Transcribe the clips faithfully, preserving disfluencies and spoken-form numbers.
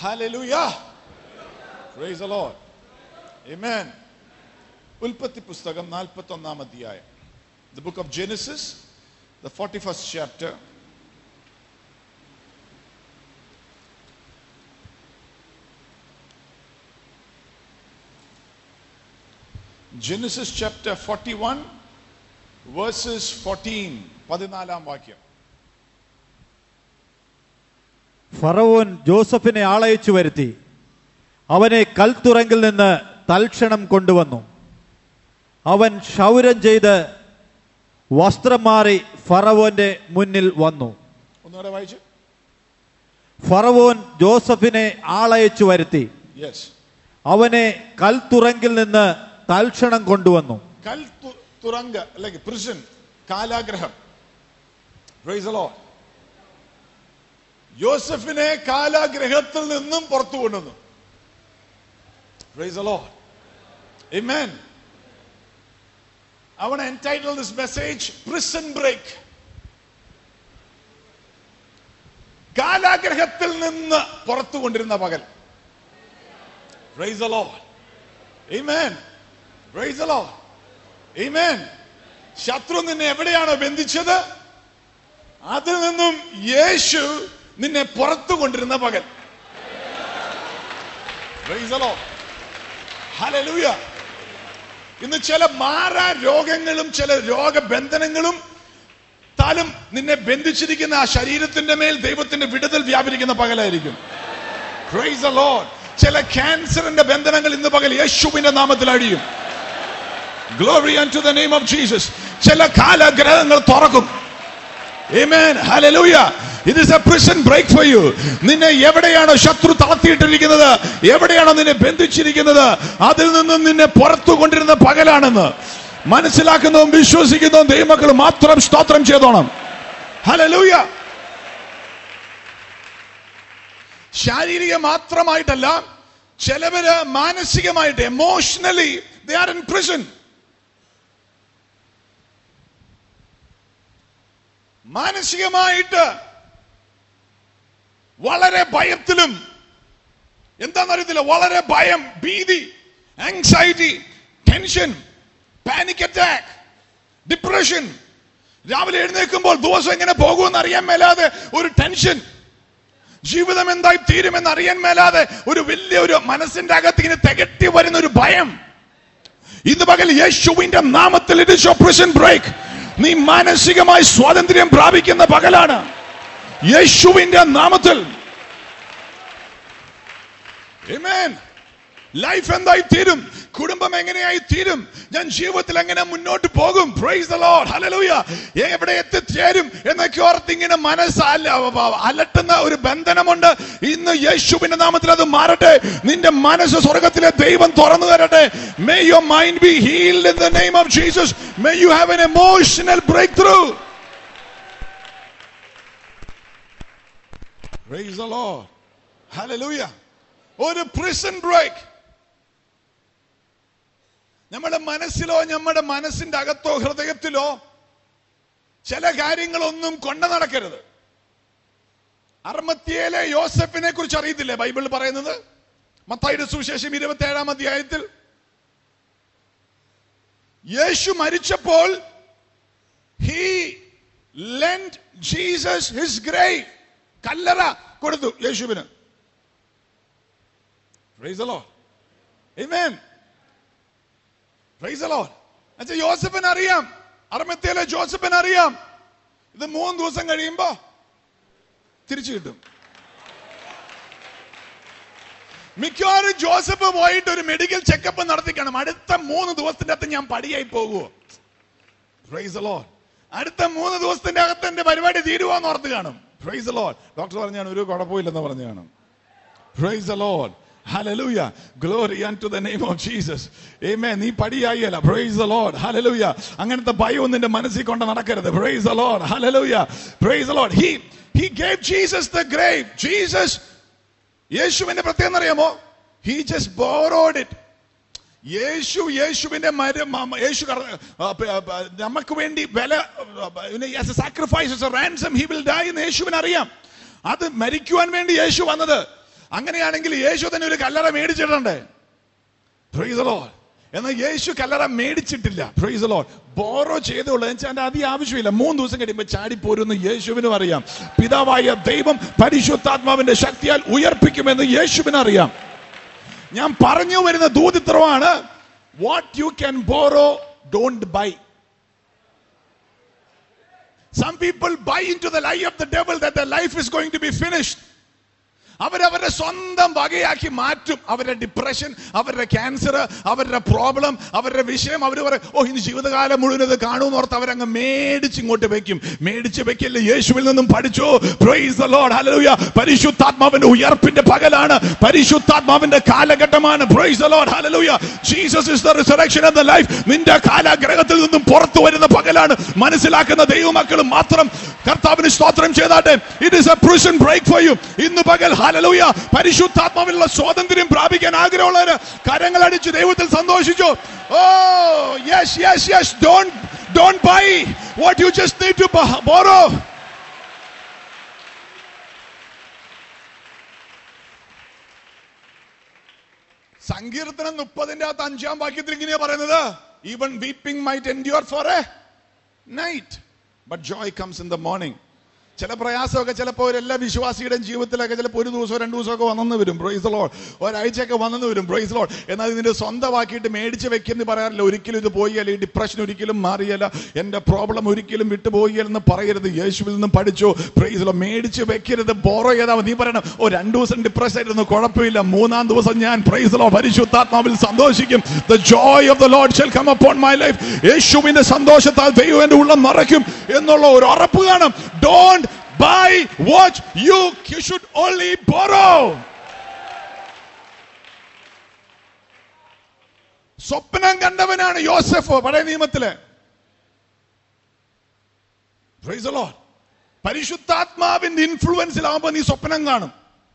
Hallelujah. Praise the Lord. Amen. ഉൽപ്പത്തി പുസ്തകം നാൽപ്പത്തൊന്നാം അധ്യായം. The book of Genesis, the forty-first chapter. Genesis chapter forty-one, verses fourteen. പതിനാലാം വാക്യം. ഫറവോൻ ജോസഫിനെ ആളയച്ചു വരുത്തി അവനെ കൽത്തുറങ്കിൽ നിന്ന് തൽക്ഷണം കൊണ്ടുവന്നു. അവൻ ക്ഷൗരം ചെയ്ത് വസ്ത്രം മാറി ഫറവോന്റെ മുന്നിൽ വന്നു. ഒന്നുകൂടെ വായിച്ചു. ഫറവോൻ ജോസഫിനെ ആളയച്ചു വരുത്തി Yes. അവനെ കൽത്തുറങ്കിൽ നിന്ന് തൽക്ഷണം കൊണ്ടുവന്നു. കൽ തുറങ്ക അല്ലെങ്കിൽ പ്രിസൺ, കാലാഗ്രഹം. Praise the Lord. യോസഫിനെ കാലാഗ്രഹത്തിൽ നിന്നും പുറത്തു കൊണ്ടുവന്നു. Praise the Lord. Amen. I want to entitle this message Prison Break. കാലാഗ്രഹത്തിൽ നിന്ന് പുറത്തു കൊണ്ടിരുന്ന പകൽ. Praise the Lord. Amen. Praise the Lord. Amen. ശത്രു നിന്നെ എവിടെയാണോ ബന്ധിച്ചത് അതിൽ നിന്നും യേശു നിന്നെ പുറത്തു കൊണ്ടിരുന്ന പകൽ. Praise the Lord. Hallelujah. ഇന്ന് ചില മാറാ രോഗങ്ങളും ചില രോഗബന്ധനങ്ങളും താലും നിന്നെ ബന്ധിച്ചിരിക്കുന്ന ആ ശരീരത്തിന്റെ മേൽ ദൈവത്തിന്റെ വിടുതൽ വ്യാപരിക്കുന്ന പകലായിരിക്കും. Praise the Lord. ചില ക്യാൻസറിന്റെ ബന്ധനങ്ങൾ ഇന്ന് പകൽ യേശുവിന്റെ നാമത്തിൽ അഴിയും. Glory unto the name of Jesus. ചില കാലഗ്രഹങ്ങൾ തുറക്കും. Amen. Hallelujah. It is a prison break for you. നിന്നെ എവിടെയാണോ ശത്രു തളർത്തിയിട്ടിരിക്കുന്നത്, എവിടെയാണോ നിന്നെ ബന്ധിച്ചിരിക്കുന്നത്, അതിൽ നിന്നും നിന്നെ പുറത്തു കൊണ്ടിരുന്ന പകലാണെന്ന് മനസ്സിലാക്കുന്നതും വിശ്വസിക്കുന്നതും ദൈവമക്കൾ മാത്രം സ്തോത്രം ചെയ്തോണം. Hallelujah. ശാരീരിക മാത്രമായിട്ടല്ല, ചിലവര് മാനസികമായിട്ട് emotionally they are in prison. മാനസികമായിട്ട് വളരെ ഭയത്തിലും, എന്താണെന്നറിയത്തില്ല, വളരെ ഭയം, ഭീതി, anxiety, tension, panic attack, depression. രാവിലെ എഴുന്നേൽക്കുമ്പോൾ ദിവസം എങ്ങനെ പോകുമെന്ന് അറിയാൻ മേലാതെ ഒരു ടെൻഷൻ, ജീവിതം എന്തായി തീരുമെന്ന് അറിയാൻ മേലാതെ ഒരു വലിയ ഒരു മനസ്സിന്റെ അകത്ത് ഇങ്ങനെ തികട്ടി വരുന്ന ഒരു ഭയം. ഇന്ന് പകൽ യേശുവിന്റെ നാമത്തിൽ it is your prison break. നീ മാനസികമായി സ്വാതന്ത്ര്യം പ്രാപിക്കുന്ന പകലാണ് യേശുവിന്റെ നാമത്തിൽ. Amen. ലൈഫ് എന്തായി തീരും, കുടുംബം എങ്ങനെയായി തീരും, ഞാൻ ജീവിതത്തിൽ എങ്ങനെ മുന്നോട്ട് പോകും. Praise the Lord. Hallelujah. എവിടെ എത്തിച്ചേരും എന്നൊക്കെ ഓർത്ത് ഇങ്ങനെ മനസ്സ് അലട്ടുന്ന ഒരു ബന്ധനമുണ്ട്. ഇന്ന് യേശുവിന്റെ നാമത്തിൽ അത് മാറട്ടെ. നിന്റെ മനസ്സ് സ്വർഗത്തിലെ ദൈവം തുറന്നു തരട്ടെ. May your mind be healed in the name of Jesus. May you have an emotional breakthrough. Praise the Lord. Hallelujah. ഒരു prison break. നമ്മുടെ മനസ്സിലോ നമ്മുടെ മനസ്സിന്റെ അകത്തോ ഹൃദയത്തിലോ ചില കാര്യങ്ങളൊന്നും കൊണ്ടു നടക്കരുത്. അർമത്യയിലെ യോസഫിനെ കുറിച്ച് അറിയത്തില്ലേ ബൈബിൾ പറയുന്നത്? മത്തായിയുടെ സുവിശേഷം ഇരുപത്തി ഏഴാം അധ്യായത്തിൽ യേശു മരിച്ചപ്പോൾ he lent Jesus his grave. കല്ലറ കൊടുത്തു യേശുവിന്. Praise the Lord. Amen. Praise the Lord. അച്ഛാ യോസഫിന് അറിയാം, അർമത്യയിലെ ജോസഫിന് അറിയാം, ഇത് മൂന്ന് ദിവസം കഴിയുമ്പോ തിരിച്ചു കിട്ടും. മിക്കവാറും ജോസഫ് പോയിട്ട് ഒരു മെഡിക്കൽ ചെക്കപ്പ് നടത്തിക്കണം. അടുത്ത മൂന്ന് ദിവസത്തിന്റെ അകത്ത് ഞാൻ പടിയായി പോകുമോ? Praise the Lord. അടുത്ത മൂന്ന് ദിവസത്തിന്റെ അകത്ത് എന്റെ പരിപാടി തീരുവാന്ന് ഓർത്ത് കാണും. Praise the Lord. ഡോക്ടർ പറഞ്ഞാണ് ഒരു കുഴപ്പമില്ലെന്ന് പറഞ്ഞു കാണും. Praise the Lord. Hallelujah. Glory unto the name of Jesus. Amen. നീ പടിയായില്ല. Praise the Lord. Hallelujah. അങ്ങനത്തെ ഭയം നിന്റെ മനസ്സിൽ കൊണ്ട് നടക്കരുത്. Praise the Lord. Hallelujah. Praise the Lord. He he gave Jesus the grave. Jesus, യേശുവിന്റെ പ്രത്യേകത അറിയാമോ? He just borrowed it. യേശു യേശുവിന്റെ യേശു നമുക്ക് വേണ്ടി വില, as a sacrifice, as a ransom, he will die എന്ന് യേശുവിന് അറിയാം. അത് മരിക്കുവാൻ വേണ്ടി യേശു വന്നത്. അങ്ങനെയാണെങ്കിൽ യേശു തന്നെ ഒരു കല്ലറ മേടിച്ചിട്ടുണ്ടേ. Praise the Lord. എന്നാൽ യേശു കല്ലറ മേടിച്ചിട്ടില്ല. Praise the Lord. ബോറോ ചെയ്തുള്ളൂ. അതിന്റെ അധികം ആവശ്യമില്ല. മൂന്ന് ദിവസം കഴിയുമ്പോൾ ചാടിപ്പോരുന്ന് യേശുവിനും അറിയാം. പിതാവായ ദൈവം പരിശുദ്ധാത്മാവിന്റെ ശക്തിയാൽ ഉയർപ്പിക്കുമെന്ന് യേശുവിനറിയാം. ഞാൻ പറഞ്ഞു വരുന്ന ദൂതിത്രമാണ്, what you can borrow don't buy. Some people buy into the lie of the devil that their life is going to be finished. അവരവരുടെ സ്വന്തം വകയാക്കി മാറ്റും. അവരുടെ ഡിപ്രഷൻ, അവരുടെ ക്യാൻസർ, അവരുടെ പ്രോബ്ലം, അവരുടെ വിഷയം അവർ പറയും, ഓ ഇന്ന് ജീവിതകാലം മുഴുവൻ ഇത് കാണുമെന്ന് ഓർത്ത് അവരങ്ങ് മേടിച്ച് ഇങ്ങോട്ട് വെക്കും. മേടിച്ച് വെക്കില്ല. യേശുവിൽ നിന്നും പഠിച്ചു. Praise the Lord. ഹല്ലേലൂയ. പരിശുദ്ധാത്മാവിന്റെ ഉയർപ്പിന്റെ പകലാണ്. പരിശുദ്ധാത്മാവിന്റെ കാലഘട്ടമാണ്. Praise the Lord. Hallelujah. Jesus is the resurrection and the life. നിന്റെ കാലാഗ്രഹത്തിൽ നിന്നും പുറത്തു വരുന്ന പകലാണ്. മനസ്സിലാക്കുന്ന ദൈവമക്കൾ മാത്രം കർത്താവിന് സ്തോത്രം ചെയ്താട്ടെ. It is a prison break for you. ഇന്ന് പകൽ ഹല്ലേലൂയ പരിശുദ്ധാത്മാവിലുള്ള സ്വാതന്ത്ര്യം പ്രാപിക്കാൻ ആഗ്രഹമുള്ളവര് കരങ്ങൾ അടിച്ച് ദൈവത്തിൽ സന്തോഷിച്ചു. Oh yes yes yes. Don't don't buy what you just need to borrow. സങ്കീർത്തനം മുപ്പതിന്റെ അകത്ത് അഞ്ചാം വാക്യത്തിൽ ഇങ്ങനെയാ പറയുന്നത്, even weeping might endure for a night but joy comes in the morning. ചില പ്രയാസമൊക്കെ ചിലപ്പോൾ എല്ലാ വിശ്വാസിയുടെയും ജീവിതത്തിലൊക്കെ ചിലപ്പോൾ ഒരു ദിവസമോ രണ്ടു ദിവസമൊക്കെ വന്നെന്ന് വരും. Praise the Lord. ഒരാഴ്ചയൊക്കെ വന്നെന്ന് വരും. Praise the Lord. എന്നാൽ ഇതിന്റെ സ്വന്തമാക്കിയിട്ട് മേടിച്ച് വെക്കെന്ന് പറയാറില്ല. ഒരിക്കലും ഇത് പോയില്ല. ഈ ഡിപ്രഷൻ ഒരിക്കലും മാറിയല്ല. എന്റെ പ്രോബ്ലം ഒരിക്കലും വിട്ടുപോയില്ലെന്ന് പറയരുത്. യേശുവിൽ നിന്നും പഠിച്ചു. Praise the Lord. മേടിച്ച് വെക്കരുത്. ബോറോ ചെയ്താൽ നീ പറയണം, ഓ രണ്ടു ദിവസം ഡിപ്രഷൻ ആയിരുന്നു, കുഴപ്പമില്ല, മൂന്നാം ദിവസം ഞാൻ പ്രൈസ് ദി ലോർഡ് പരിശുദ്ധാത്മാവിൽ സന്തോഷിക്കും. The joy of the Lord shall come upon my life. യേശുവിന്റെ സന്തോഷത്താൽ ദൈവം എന്റെ ഉള്ളം നിറയ്ക്കും എന്നുള്ള ഒരു ഉറപ്പ് കാണും. Don't buy what you you should only borrow. സ്വപ്നം കണ്ടവനാണ് യോസഫ് പഴയ നിയമത്തില്. Price the Lord. പരിശുദ്ധാത്മാവിന്റെ ഇൻഫ്ലുവൻസിലാവുമ്പോൾ നീ സ്വപ്നം കാണും.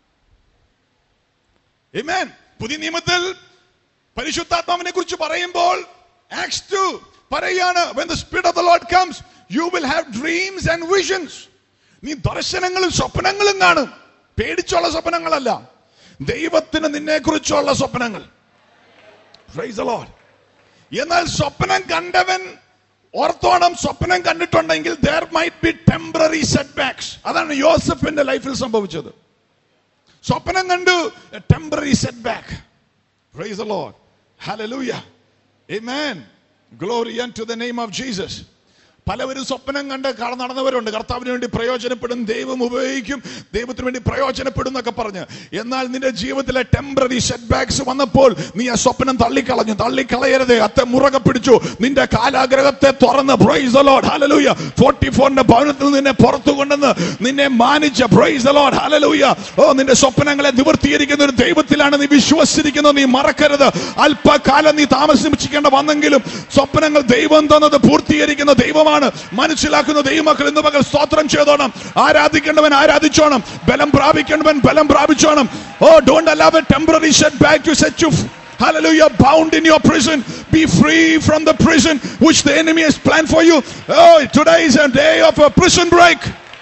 ആമേൻ. പുതിയ നിയമത്തിൽ പരിശുദ്ധാത്മാവിനെ കുറിച്ച് പറയുമ്പോൾ ആക്ട്സ് ടു പറയാണ്, when the spirit of the Lord comes you will have dreams and visions. നീ ദർശനങ്ങളും സ്വപ്നങ്ങളും കാണും. പേടിച്ചുള്ള സ്വപ്നങ്ങളല്ല, ദൈവത്തിന് നിന്നെ കുറിച്ചുള്ള സ്വപ്നങ്ങൾ. Praise the Lord. എന്നാൽ സ്വപ്നം കണ്ടവൻ ഓർത്തോണം, സ്വപ്നം കണ്ടിട്ടുണ്ടെങ്കിൽ there might be temporary setbacks. അതാണ് യോസഫിന്റെ ലൈഫിൽ സംഭവിച്ചത്. സ്വപ്നം കണ്ടു, a temporary setback. Praise the Lord. Hallelujah. Amen. Glory unto the name of Jesus. പലവരും സ്വപ്നം കണ്ട് നടന്നവരുണ്ട്. കർത്താവിന് വേണ്ടി പ്രയോജനപ്പെടും, ദൈവം ഉപയോഗിക്കും, ദൈവത്തിന് വേണ്ടി പ്രയോജനപ്പെടും എന്നൊക്കെ പറഞ്ഞ്. എന്നാൽ നിന്റെ ജീവിതത്തിലെ ടെമ്പററി സെറ്റ്ബാക്സ് വന്നപ്പോൾ നീ ആ സ്വപ്നം തള്ളിക്കളഞ്ഞു. തള്ളിക്കളയരുത്. അത്തെ മുറുകെ പിടിച്ചു. നിന്റെ കാലാഗ്രഹത്തെ തുറന്ന് പ്രൈസ് ദി ലോർഡ് ഹല്ലേലൂയ ഫോർട്ടിഫോറിന്റെ ഭവനത്തിൽ നിന്നെ പുറത്തു കൊണ്ടുവന്ന് നിന്നെ മാനിച്ച praise the Lord hallelujah. Oh നിന്റെ സ്വപ്നങ്ങളെ നിവർത്തീകരിക്കുന്ന ഒരു ദൈവത്തിലാണ് നീ വിശ്വസിച്ചിരിക്കുന്നത്. നീ മറക്കരുത്. അല്പകാലം നീ താമസിപ്പിക്കേണ്ട വന്നെങ്കിലും സ്വപ്നങ്ങൾ ദൈവം തന്നത് പൂർത്തീകരിക്കുന്ന ദൈവമാണ്. മനസ്സിലാക്കുന്ന ദൈവമക്കൾ ഇന്ന് പകൽ സ്തോത്രം ചെയ്തോണം. ആരാധിക്കേണ്ടവൻ ആരാധിച്ചോണം. ബലം പ്രാപിക്കേണ്ടവൻ ബലം പ്രാപിച്ചോണം. Oh, don't allow a temporary setback to set you, hallelujah, bound in your prison. Be free from the prison which the enemy has planned for you. Oh, today is a day of a prison break.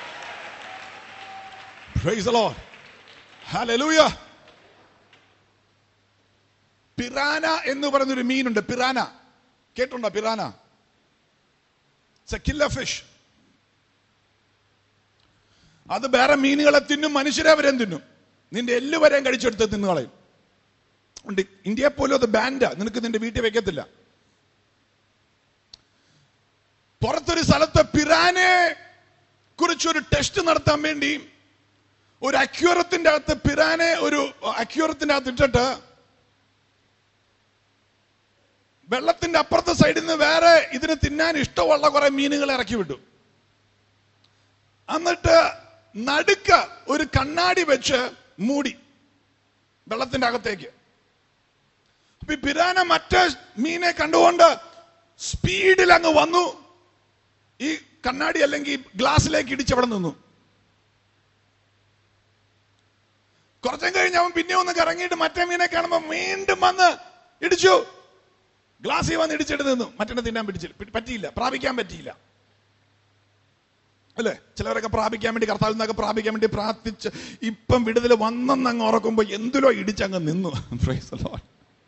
Praise the Lord. Hallelujah. പിറാന എന്ന് പറയുന്നൊരു മീനുണ്ട്. പിറാന കേട്ടുണ്ടോ? പിറാന It's a killer fish. അത് വേറെ മീനുകളെ തിന്നും, മനുഷ്യരെ വരെയും തിന്നും. നിന്റെ എല്ല് വരെയും കടിച്ചെടുത്ത് തിന്നുകളയും. ഉണ്ട്. ഇന്ത്യയെ പോലും അത് ബാൻഡാ. നിനക്ക് നിന്റെ വീട്ടിൽ വെക്കത്തില്ല. പുറത്തൊരു സ്ഥലത്ത് പിറാനെ കുറിച്ചൊരു ടെസ്റ്റ് നടത്താൻ വേണ്ടി ഒരു അക്യൂറത്തിന്റെ അകത്ത് പിറാനെ ഒരു അക്യൂറത്തിന്റെ അകത്ത് ഇട്ടിട്ട് വെള്ളത്തിന്റെ അപ്പുറത്തെ സൈഡിൽ നിന്ന് വേറെ ഇതിന് തിന്നാൻ ഇഷ്ടമുള്ള കുറെ മീനുകളെ ഇറക്കി വിട്ടു. എന്നിട്ട് നടുക്ക ഒരു കണ്ണാടി വെച്ച് മൂടി വെള്ളത്തിന്റെ അകത്തേക്ക്. അപ്പൊ ഈ പിരാന മറ്റേ മീനെ കണ്ടുകൊണ്ട് സ്പീഡിൽ അങ്ങ് വന്നു. ഈ കണ്ണാടി അല്ലെങ്കിൽ ഗ്ലാസ്സിലേക്ക് ഇടിച്ച് അവിടെ നിന്നു. കുറച്ചും കഴിഞ്ഞ് അവൻ പിന്നെ ഒന്ന് കറങ്ങിയിട്ട് മറ്റേ മീനെ കാണുമ്പോ വീണ്ടും വന്ന് ഇടിച്ചു. ഗ്ലാസ്സിൽ വന്ന് ഇടിച്ചെടുത്ത് നിന്നു. മറ്റേ തിന്നാൻ പിടിച്ചില്ല, പറ്റിയില്ല, പ്രാപിക്കാൻ പറ്റിയില്ല. അല്ലേ? ചിലവരൊക്കെ പ്രാപിക്കാൻ വേണ്ടി, കർത്താവിൽ നിന്നൊക്കെ പ്രാപിക്കാൻ വേണ്ടി പ്രാർത്ഥിച്ച് ഇപ്പം വിടുതൽ വന്നെന്നങ്ങ് ഓർക്കുമ്പോൾ എന്തിലോ ഇടിച്ചങ്ങ് നിന്നു. Praise the Lord.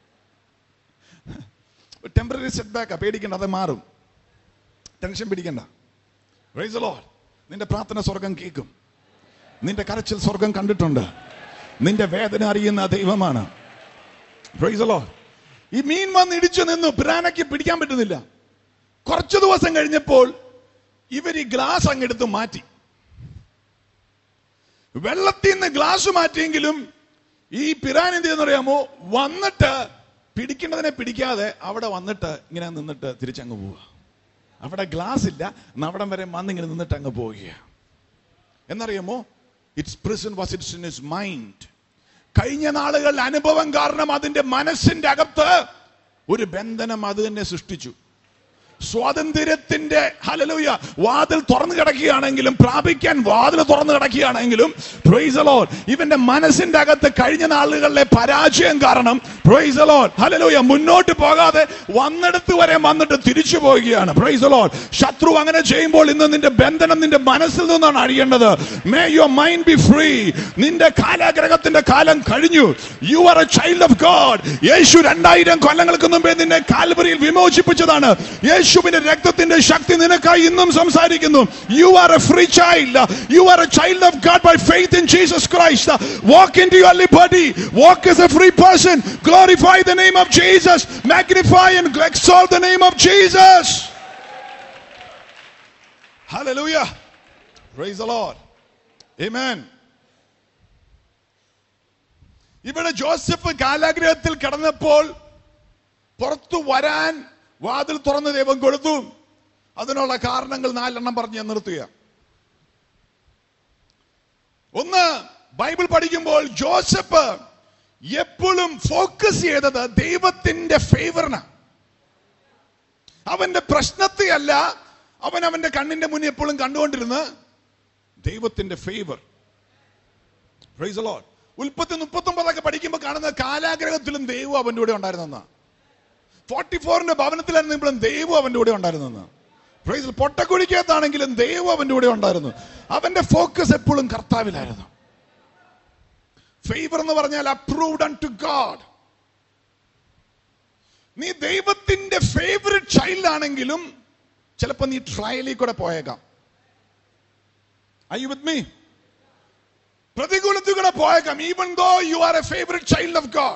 Temporary set ബാക്കാ, പേടിക്കണ്ട, അത് മാറും. ടെൻഷൻ പിടിക്കണ്ട. Praise the Lord. നിന്റെ പ്രാർത്ഥന സ്വർഗം കേൾക്കും. നിന്റെ കരച്ചിൽ സ്വർഗം കണ്ടിട്ടുണ്ട്. നിന്റെ വേദന അറിയുന്ന ദൈവമാണ്. Praise the Lord. ഈ മീൻ വന്ന് ഇടിച്ചു നിന്നു. പിരാനയ്ക്ക് പിടിക്കാൻ പറ്റുന്നില്ല. കുറച്ചു ദിവസം കഴിഞ്ഞപ്പോൾ ഇവർ ഈ ഗ്ലാസ് അങ്ങെടുത്ത് മാറ്റി. വെള്ളത്തിൽ നിന്ന് ഗ്ലാസ് മാറ്റിയെങ്കിലും ഈ പിരാൻ എന്ത് ചെയ്യുന്ന അറിയാമോ, വന്നിട്ട് പിടിക്കേണ്ടതിനെ പിടിക്കാതെ അവിടെ വന്നിട്ട് ഇങ്ങനെ നിന്നിട്ട് തിരിച്ചങ്ങ് പോവുക. അവിടെ ഗ്ലാസ് ഇല്ല, അവിടം വരെ വന്നിങ്ങനെ നിന്നിട്ട് അങ്ങ് പോവുക. എന്നറിയാമോ, it's prison was it's in his mind. കഴിഞ്ഞ നാളുകൾ അനുഭവം കാരണം അതിന്റെ മനസ്സിന്റെ അകത്ത് ഒരു ബന്ധനം അത് തന്നെ സൃഷ്ടിച്ചു. സ്വാതന്ത്ര്യത്തിന്റെ ഹല്ലേലൂയ വാതിൽ തുറന്നു കിടക്കുകയാണെങ്കിലും, പ്രാപിക്കാൻ വാതിൽ തുറന്നു കിടക്കുകയാണെങ്കിലും, പ്രൈസ് ദി ലോർഡ്, ഇവന്റെ മനസ്സിന്റെ അകത്ത് കഴിഞ്ഞ നാളുകളിലെ പരാജയം കാരണം പ്രൈസ് ദി ലോർഡ് ഹല്ലേലൂയ മുന്നോട്ട് പോകാതെ വന്നിടത്ത് വരെ വന്നിട്ട് തിരിച്ചു പോവുകയാണ്. Praise the Lord. ശത്രു അങ്ങനെ ചെയ്യുമ്പോൾ ഇന്ന് നിന്റെ ബന്ധനം നിന്റെ മനസ്സിൽ നിന്നാണ് അഴിയേണ്ടത്. May your mind be free. നിന്റെ കാലാഗ്രഹത്തിന്റെ കാലം കഴിഞ്ഞു. You are a child of God. Yesu രണ്ടായിരം കൊല്ലങ്ങൾക്ക് മുമ്പേ നിന്നെ കാൽവരിയിൽ വിമോചിപ്പിച്ചതാണ്. യേശുവിന്റെ രക്തത്തിന്റെ ശക്തി നിനക്കായി ഇന്നും സംസാരിക്കുന്നു. You are a free child. You are a child of God by faith in Jesus Christ. Walk in to your liberty. Walk as a free person. Glorify the name of Jesus. Magnify and exalt the name of Jesus. Hallelujah. Praise the Lord. Amen. ഇവിടെ Joseph കാലാഗ്രഹത്തിൽ കിടന്നപ്പോൾ പുറത്തു വരാൻ വാതിൽ തുറന്ന് ദൈവം കൊടുത്തു. അതിനുള്ള കാരണങ്ങൾ നാലെണ്ണം പറഞ്ഞ് ഞാൻ നിർത്തുക. ഒന്ന്, ബൈബിൾ പഠിക്കുമ്പോൾ ജോസഫ് എപ്പോഴും ഫോക്കസ് ചെയ്തത് ദൈവത്തിന്റെ ഫേവറിനാ. അവന്റെ പ്രശ്നത്തെ അല്ല അവൻ അവന്റെ കണ്ണിന്റെ മുന്നിൽ എപ്പോഴും കണ്ടുകൊണ്ടിരുന്ന ദൈവത്തിന്റെ ഫേവർ. Price the Lord. ഉൽപ്പത്തി മുപ്പത്തൊമ്പതൊക്കെ പഠിക്കുമ്പോൾ കാണുന്ന കാലാഗ്രഹത്തിലും ദൈവം അവന്റെ കൂടെ ഉണ്ടായിരുന്നെന്നാ. ഫോർട്ടി ഫോറിന്റെ ഭവനത്തിലായിരുന്നെങ്കിലും ദൈവം അവന്റെ കൂടെ ഉണ്ടായിരുന്നെന്നാ. പ്രൈസ്. പൊട്ടക്കുഴിക്കകത്താണെങ്കിലും ദൈവം അവന്റെ കൂടെ ഉണ്ടായിരുന്നു. അവന്റെ ഫോക്കസ് എപ്പോഴും കർത്താവിലായിരുന്നു. ഫേവർ എന്ന് പറഞ്ഞാൽ അപ്രൂവ്ഡ് അൺ ടു ഗോഡ്. നീ ദൈവത്തിന്റെ ഫേവറേറ്റ് ചൈൽഡ് ആണെങ്കിലും ചിലപ്പോ നീ ട്രയലിൽ കൂടെ പോയേക്കാം. Are you with me? പ്രതികൂലത്തിൽ കൂടെ പോയേക്കാം. Even though you are a favorite child of God.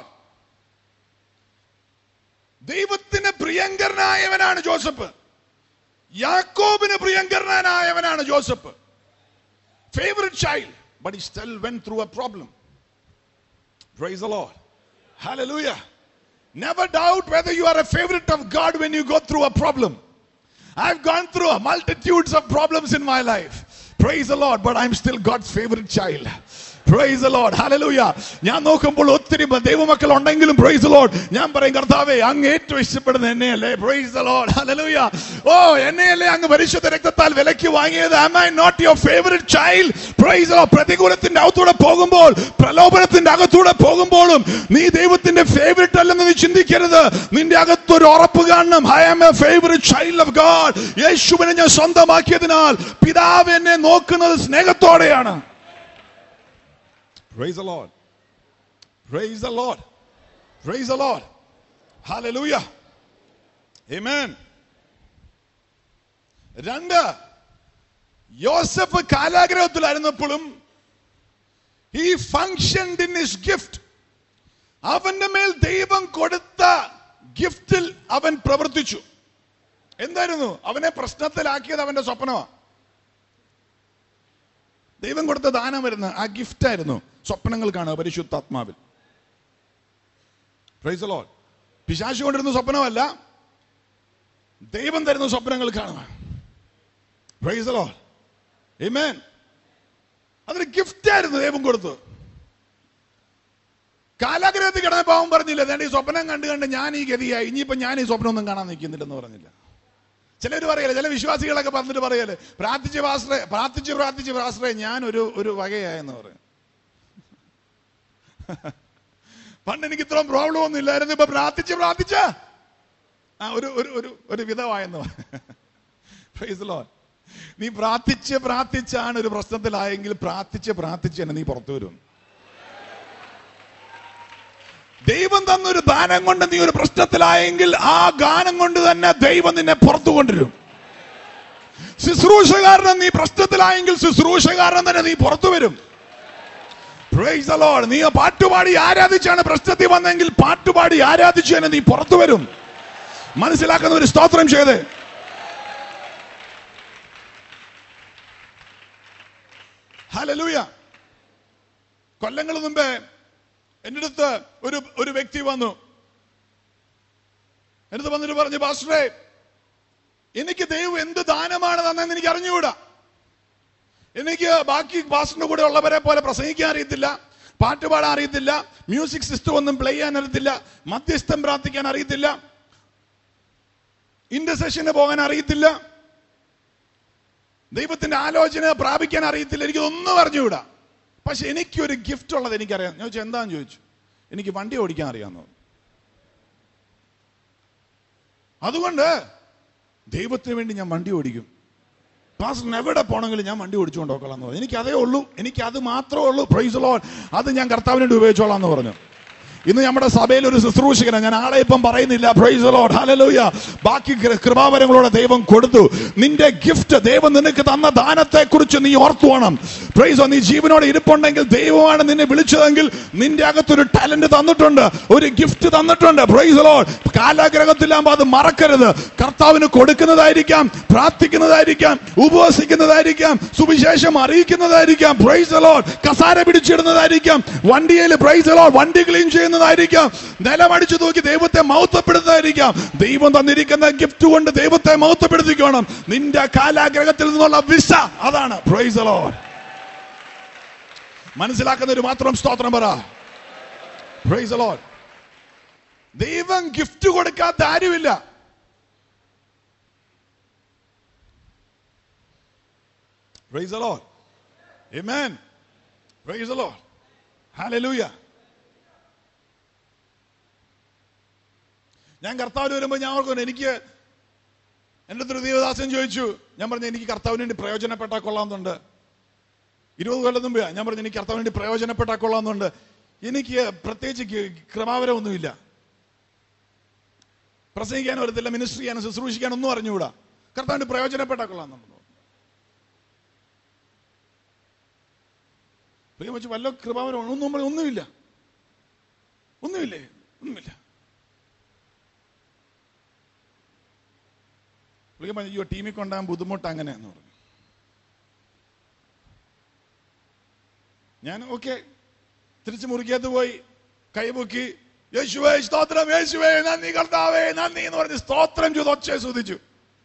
ദൈവത്തിന് പ്രിയങ്കരനായവനാണ് ജോസഫ്. യാക്കോബിന് പ്രിയങ്കരനായവനാണ് Joseph. Favorite child, but he still went through a problem. Praise the Lord. Hallelujah. Never doubt whether you are a favorite of God when you go through a problem. I've gone through multitudes of problems in my life. Praise the Lord, but I'm still God's favorite child. Praise the Lord. Hallelujah. ഞാൻ നോക്കുമ്പോൾ ഒത്തിരി ദൈവമക്കൾ ഉണ്ടെങ്കിലും praise the Lord ഞാൻ പറയും, കർത്താവേ അങ്ങ് ഏറ്റവും ഇഷ്ടപ്പെടുന്ന എന്നെയല്ലേ. Praise the Lord. Hallelujah. Oh, എന്നെയല്ലേ അങ്ങ് പരിശുദ്ധ രക്തത്താൽ വിലയ്ക്ക് വാങ്ങിയത്. Am I not your favorite child? Praise the Lord. പ്രതികൂലത്തിന്റെ അകത്തൂടെ പോകുമ്പോൾ, പ്രലോഭനത്തിന്റെ അകത്തൂടെ പോകുമ്പോഴും നീ ദൈവത്തിന്റെ ഫേവറേറ്റ് അല്ലെന്ന് നീ ചിന്തിക്കരുത്. നിന്റെ അകത്തൊരു ഉറപ്പ് കാണണം. I am a favorite child of God. യേശുവിനെ ഞാൻ സ്വന്തമാക്കിയതിനാൽ പിതാവ് എന്നെ നോക്കുന്നത് സ്നേഹത്തോടെയാണ്. Praise the Lord. Praise the Lord. Praise the Lord. Hallelujah. Amen. രണ്ട്, യോസഫ് കാലാഗ്രഹത്തിലായിരുന്നപ്പോഴും he functioned in his gift. അവന്റെ മേൽ ദൈവം കൊടുത്ത ഗിഫ്റ്റിൽ അവൻ പ്രവർത്തിച്ചു. എന്തായിരുന്നു? അവനെ പ്രശ്നത്തിലാക്കിയത് അവന്റെ സ്വപ്നമാണ്. ദൈവം കൊടുത്ത ദാനം വരുന്ന ആ ഗിഫ്റ്റ് ആയിരുന്നു സ്വപ്നങ്ങൾ കാണുക പരിശുദ്ധാത്മാവിൽ. Praise the Lord. പിശാച് കൊണ്ടിരുന്ന സ്വപ്നമല്ല, ദൈവം തരുന്ന സ്വപ്നങ്ങൾ കാണുക. Praise the Lord. ആമേൻ. അതൊരു ഗിഫ്റ്റ് ആയിരുന്നു ദൈവം കൊടുത്തത്. കാലാഗ്രഹത്തിൽ കിടന്ന പാവം പറഞ്ഞില്ല, ഈ സ്വപ്നം കണ്ടു കണ്ട് ഞാൻ ഈ ഗതിയായി, ഇനിയിപ്പോ ഞാൻ ഈ സ്വപ്നം ഒന്നും കാണാൻ നിൽക്കുന്നില്ലെന്ന് പറഞ്ഞില്ല. ചിലർ പറയല്ലേ, ചില വിശ്വാസികളൊക്കെ പറഞ്ഞിട്ട് പറയല്ലേ, പ്രാർത്ഥിച്ച് പാസ്റ്ററെ പ്രാർത്ഥിച്ച് പ്രാർത്ഥിച്ച് പാസ്റ്ററെ ഞാൻ ഒരു ഒരു വകയായെന്ന് പറയും. പണ്ട് എനിക്ക് ഇത്രയും പ്രോബ്ലം ഒന്നും ഇല്ലായിരുന്നു, ഇപ്പൊ പ്രാർത്ഥിച്ച് പ്രാർത്ഥിച്ച ആ ഒരു ഒരു ഒരു വിധമായെന്ന് പറയും. Praise the Lord. നീ പ്രാർത്ഥിച്ച് പ്രാർത്ഥിച്ചാണ് ഒരു പ്രശ്നത്തിലായെങ്കിൽ പ്രാർത്ഥിച്ച് പ്രാർത്ഥിച്ച് തന്നെ നീ പുറത്തു വരും. ദൈവം തന്നൊരു ദാനം കൊണ്ട് നീ ഒരു പ്രശ്നത്തിലായെങ്കിൽ ആ ഗാനം കൊണ്ട് തന്നെ ദൈവം നിന്നെ പുറത്തു കൊണ്ടുവരും. ശുശ്രൂഷകാരൻ നീ പ്രശ്നത്തിലായെങ്കിൽ ശുശ്രൂഷകാരൻ തന്നെ നീ പുറത്തു വരും. Praise the Lord. നീ പാട്ടുപാടി ആരാധിച്ചാണ് പ്രശ്നത്തിൽ വന്നെങ്കിൽ പാട്ടുപാടി ആരാധിച്ചു തന്നെ നീ പുറത്തു വരും. മനസ്സിലാക്കുന്ന ഒരു സ്തോത്രം ചെയ്ത്. ഹല്ലേലൂയ. കൊല്ലങ്ങൾ മുമ്പേ എൻ്റെ അടുത്ത് ഒരു ഒരു വ്യക്തി വന്നു. എൻ്റെ അടുത്ത് വന്നിട്ട് പറഞ്ഞു, പാസ്റ്ററെ, എനിക്ക് ദൈവം എന്ത് ദാനമാണ് തന്നെന്ന് എനിക്ക് അറിഞ്ഞുകൂടാ. എനിക്ക് ബാക്കി പാസ്റ്ററിന്റെ കൂടെ ഉള്ളവരെ പോലെ പ്രസംഗിക്കാൻ അറിയത്തില്ല, പാട്ടുപാടാൻ അറിയത്തില്ല, മ്യൂസിക് സിസ്റ്റം ഒന്നും പ്ലേ ചെയ്യാൻ അറിയത്തില്ല, മധ്യസ്ഥം പ്രാർത്ഥിക്കാൻ അറിയത്തില്ല, ഇന്റർസെഷന് പോകാൻ അറിയത്തില്ല, ദൈവത്തിന്റെ ആലോചന പ്രാപിക്കാൻ അറിയത്തില്ല, എനിക്കൊന്നും അറിഞ്ഞുകൂടാ. പക്ഷെ എനിക്കൊരു ഗിഫ്റ്റ് ഉള്ളത് എനിക്കറിയാം. ഞാൻ ചോദിച്ചു, എന്താന്ന് ചോദിച്ചു. എനിക്ക് വണ്ടി ഓടിക്കാൻ അറിയാമെന്ന്. അതുകൊണ്ട് ദൈവത്തിന് വേണ്ടി ഞാൻ വണ്ടി ഓടിക്കും. പാസ്റ്ററിന് എവിടെ പോകണമെങ്കിലും ഞാൻ വണ്ടി ഓടിച്ചുകൊണ്ട് നോക്കണം എന്ന് പറഞ്ഞു. എനിക്ക് അതേ ഉള്ളൂ, എനിക്ക് അത് മാത്രമേ ഉള്ളൂ. Praise the Lord. അത് ഞാൻ കർത്താവിന് വേണ്ടി ഉപയോഗിച്ചോളാം എന്ന് പറഞ്ഞു. ഇന്ന് നമ്മുടെ സഭയിൽ ഒരു ശുശ്രൂഷകനെ, ഞാൻ ആളെ ഇപ്പം പറയുന്നില്ല, പ്രൈസ് ദി ലോർഡ്, ഹല്ലേലൂയ, ബാക്കി കൃപാവരങ്ങളോടെ ദൈവം കൊടുത്തു. നിന്റെ ഗിഫ്റ്റ്, ദൈവം നിനക്ക് തന്ന ദാനത്തെ കുറിച്ച് നീ ഓർത്തു വേണം. പ്രൈസ് ദി, നീ ജീവനോടെ ഇരിപ്പുണ്ടെങ്കിൽ ദൈവമാണ് നിന്നെ വിളിച്ചതെങ്കിൽ നിന്റെ അകത്തൊരു ടാലന്റ് തന്നിട്ടുണ്ട്, ഒരു ഗിഫ്റ്റ് തന്നിട്ടുണ്ട്. Price the Lord. കാലാഗ്രഹത്തിലാകുമ്പോൾ അത് മറക്കരുത്. കർത്താവിന് കൊടുക്കുന്നതായിരിക്കാം, പ്രാർത്ഥിക്കുന്നതായിരിക്കാം, ഉപവസിക്കുന്നതായിരിക്കാം, സുവിശേഷം അറിയിക്കുന്നതായിരിക്കാം, പ്രൈസ് ദി ലോർഡ്, കസാര പിടിച്ചിടുന്നതായിരിക്കാം, വണ്ടിയിൽ പ്രൈസ് ദി ലോർഡ് വണ്ടി ക്ലീൻ ചെയ്യുന്ന ായിരിക്കാം, നിലമടിച്ചു നോക്കി ദൈവത്തെ മഹത്വപ്പെടുന്നതായിരിക്കാം. ദൈവം തന്നിരിക്കുന്ന ഗിഫ്റ്റ് കൊണ്ട് ദൈവത്തെ മഹത്വപ്പെടുത്തിക്കണം. നിന്റെ കാലാഗ്രഹത്തിൽ നിന്നുള്ള വിസ അതാണ്. Price the Lord. മനസ്സിലാക്കുന്നവര് മാത്രം സ്തോത്രം പറ. Praise the Lord. ദൈവം ഗിഫ്റ്റ് കൊടുക്കാത്ത ആരുമില്ല. Praise the Lord. Amen. Praise the Lord. Hallelujah. ഞാൻ കർത്താവിന് വരുമ്പോൾ ഞാൻ ഓർക്കുന്നു, എനിക്ക് എൻ്റെ അടുത്തൊരു ദേവദാസൻ ചോദിച്ചു. ഞാൻ പറഞ്ഞു, എനിക്ക് കർത്താവിന് വേണ്ടി പ്രയോജനപ്പെട്ടാൽ കൊള്ളാമെന്നുണ്ട്. ഇരുപത് കൊല്ലം മുമ്പ് ഞാൻ പറഞ്ഞു, എനിക്ക് കർത്താവിന് വേണ്ടി പ്രയോജനപ്പെട്ടാൽ കൊള്ളാമെന്നുണ്ട്. എനിക്ക് പ്രത്യേകിച്ച് ക്രമാവരമൊന്നുമില്ല, പ്രസംഗിക്കാനും വരത്തില്ല, മിനിസ്റ്റർ ചെയ്യാനും ശുശ്രൂഷിക്കാനും ഒന്നും അറിഞ്ഞുകൂടാ. കർത്താവിന് പ്രയോജനപ്പെട്ടാൽ കൊള്ളാമെന്നുണ്ട്. പ്രിയം വെച്ച് വല്ല കൃപാവരം ഒന്നും ഒന്നുമില്ല, ഒന്നുമില്ലേ, ഒന്നുമില്ല. അയ്യോ, ടീമിൽ കൊണ്ടാകാൻ ബുദ്ധിമുട്ട് അങ്ങനെയെന്ന് പറഞ്ഞു. ഞാൻ ഓക്കെ തിരിച്ച് മുറിക്കകത്ത് പോയി കൈപൊക്കി, യേശുവേ സ്തോത്രം, യേശുവേ നന്ദി, കർത്താവേ നന്ദി എന്ന് പറഞ്ഞ് സ്തോത്രം ചെയ്ത് ഒച്ചയെ സ്തുതിച്ചു.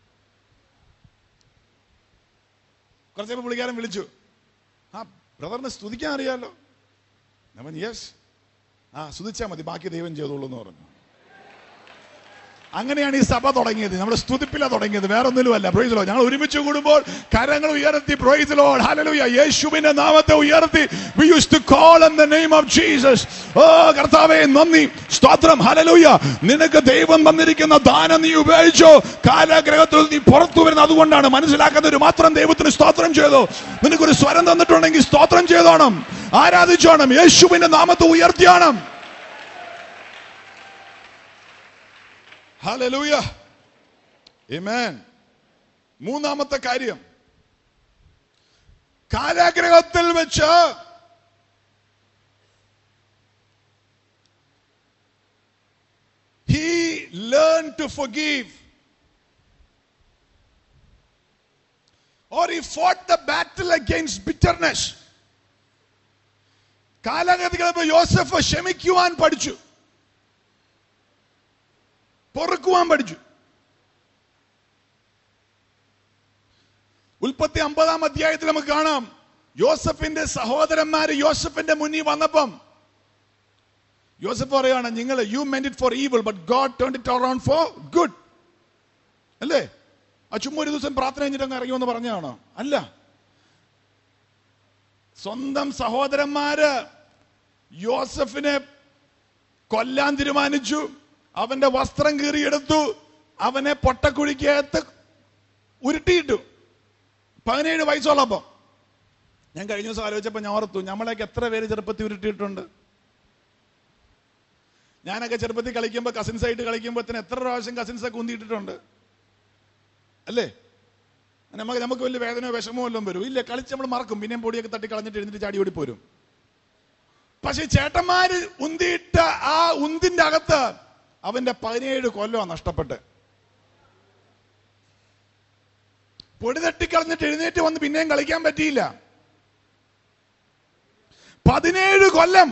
കുറച്ചപ്പോൾ പുള്ളിക്കാരൻ വിളിച്ചു, ആ ബ്രദറിനെ സ്തുതിക്കാൻ അറിയാലോ. ഞാൻ പറഞ്ഞു, യെസ്. ആ സ്തുതിച്ചാൽ മതി, ബാക്കി ദൈവം ചെയ്തോളൂ എന്ന് പറഞ്ഞു. അങ്ങനെയാണ് ഈ സഭ തുടങ്ങിയത്. നമ്മുടെ സ്തുതിപ്പില തുടങ്ങിയത്, വേറെ ഒന്നിലുമല്ല. Price the Lord. ഞങ്ങൾ ഒരുമിച്ച് കൂടുമ്പോൾ കരങ്ങൾ ഉയർത്തി, പ്രൈസ് ദി ലോർഡ്, ഹല്ലേലൂയ, യേശുവിന്റെ നാമത്തെ ഉയർത്തി, we used to call on the name of Jesus. ഓ കർത്താവേ നന്ദി, സ്തോത്രം, ഹല്ലേലൂയ. നിനക്ക് ദൈവം തന്നിരിക്കുന്ന ദാനം നീ ഉപയോഗിച്ചോ, കാലാഗ്രഹത്തിൽ നീ പുറത്തു വരുന്നത് അതുകൊണ്ടാണ്. മനസ്സിലാക്കുന്നവർ മാത്രം ദൈവത്തിന് സ്തോത്രം ചെയ്തോ. നിനക്കൊരു സ്വരം തന്നിട്ടുണ്ടെങ്കിൽ സ്തോത്രം ചെയ്തോണം, ആരാധിച്ചോണം, യേശുവിന്റെ നാമത്തെ ഉയർത്തിയോണം. ഹല്ലേലൂയ. ആമേൻ. മൂന്നാമത്തെ കാര്യം, കാരാഗ്രഹത്തിൽ വെച്ച് he learned to forgive, or he fought the battle against bitterness. കാലാഗ്രഹത്തിൽ യോസഫ് ക്ഷമിക്കുവാൻ പഠിച്ചു, പൊറുക്കുവാൻ പഠിച്ചു. ഉൽപ്പത്തി അമ്പതാം അധ്യായത്തിൽ നമുക്ക് കാണാം, യോസഫിന്റെ സഹോദരന്മാര് യോസഫിന്റെ മുന്നിൽ വന്നപ്പം യോസഫ് പറയാണ്, നിങ്ങൾ you meant it for evil but God turned it around for good. അല്ലേ? ആ ചുമ്മാ ഒരു ദിവസം പ്രാർത്ഥന കഴിഞ്ഞിട്ട് അങ്ങ് ഇറങ്ങിയെന്ന് പറഞ്ഞാണോ? അല്ല. സ്വന്തം സഹോദരന്മാര് യോസഫിനെ കൊല്ലാൻ തീരുമാനിച്ചു. അവന്റെ വസ്ത്രം കീറിയെടുത്തു, അവനെ പൊട്ടക്കുഴിക്കകത്ത് ഉരുട്ടിയിട്ടു. പതിനേഴ് വയസ്സുള്ളപ്പോ ഞാൻ കഴിഞ്ഞ ദിവസം ആലോചിച്ചപ്പോ ഞാൻ ഓർത്തു, നമ്മളെയൊക്കെ എത്ര പേര് ചെറുപ്പത്തിൽ ഉരുട്ടിയിട്ടുണ്ട്. ഞാനൊക്കെ ചെറുപ്പത്തിൽ കളിക്കുമ്പോൾ കസിൻസ് ആയിട്ട് കളിക്കുമ്പോൾ തന്നെ എത്ര പ്രാവശ്യം കസിൻസൊക്കെ ഉന്തിയിട്ടിട്ടുണ്ട് അല്ലേ? നമുക്ക് നമുക്ക് വലിയ വേദനയോ വിഷമോ എല്ലാം വരും ഇല്ല, കളിച്ച് നമ്മൾ മറക്കും, പിന്നെയും പൊടിയൊക്കെ തട്ടി കളഞ്ഞിട്ട് എഴുന്നിട്ട് ചാടി ഓടി പോരും. പക്ഷെ ചേട്ടന്മാര് ഉന്തിയിട്ട ആ ഉന്തിന്റെ അകത്ത് അവന്റെ പതിനേഴ് കൊല്ലമാണ് നഷ്ടപ്പെട്ട്. പൊടി തട്ടിക്കളഞ്ഞിട്ട് എഴുന്നേറ്റ് വന്ന് പിന്നെയും കളിക്കാൻ പറ്റിയില്ല. പതിനേഴ് കൊല്ലം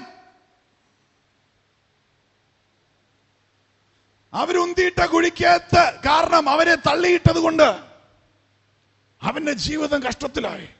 അവരുന്തിയിട്ട കുഴിക്കകത്ത് കാരണം അവരെ തള്ളിയിട്ടത് കൊണ്ട് അവന്റെ ജീവിതം കഷ്ടത്തിലായി.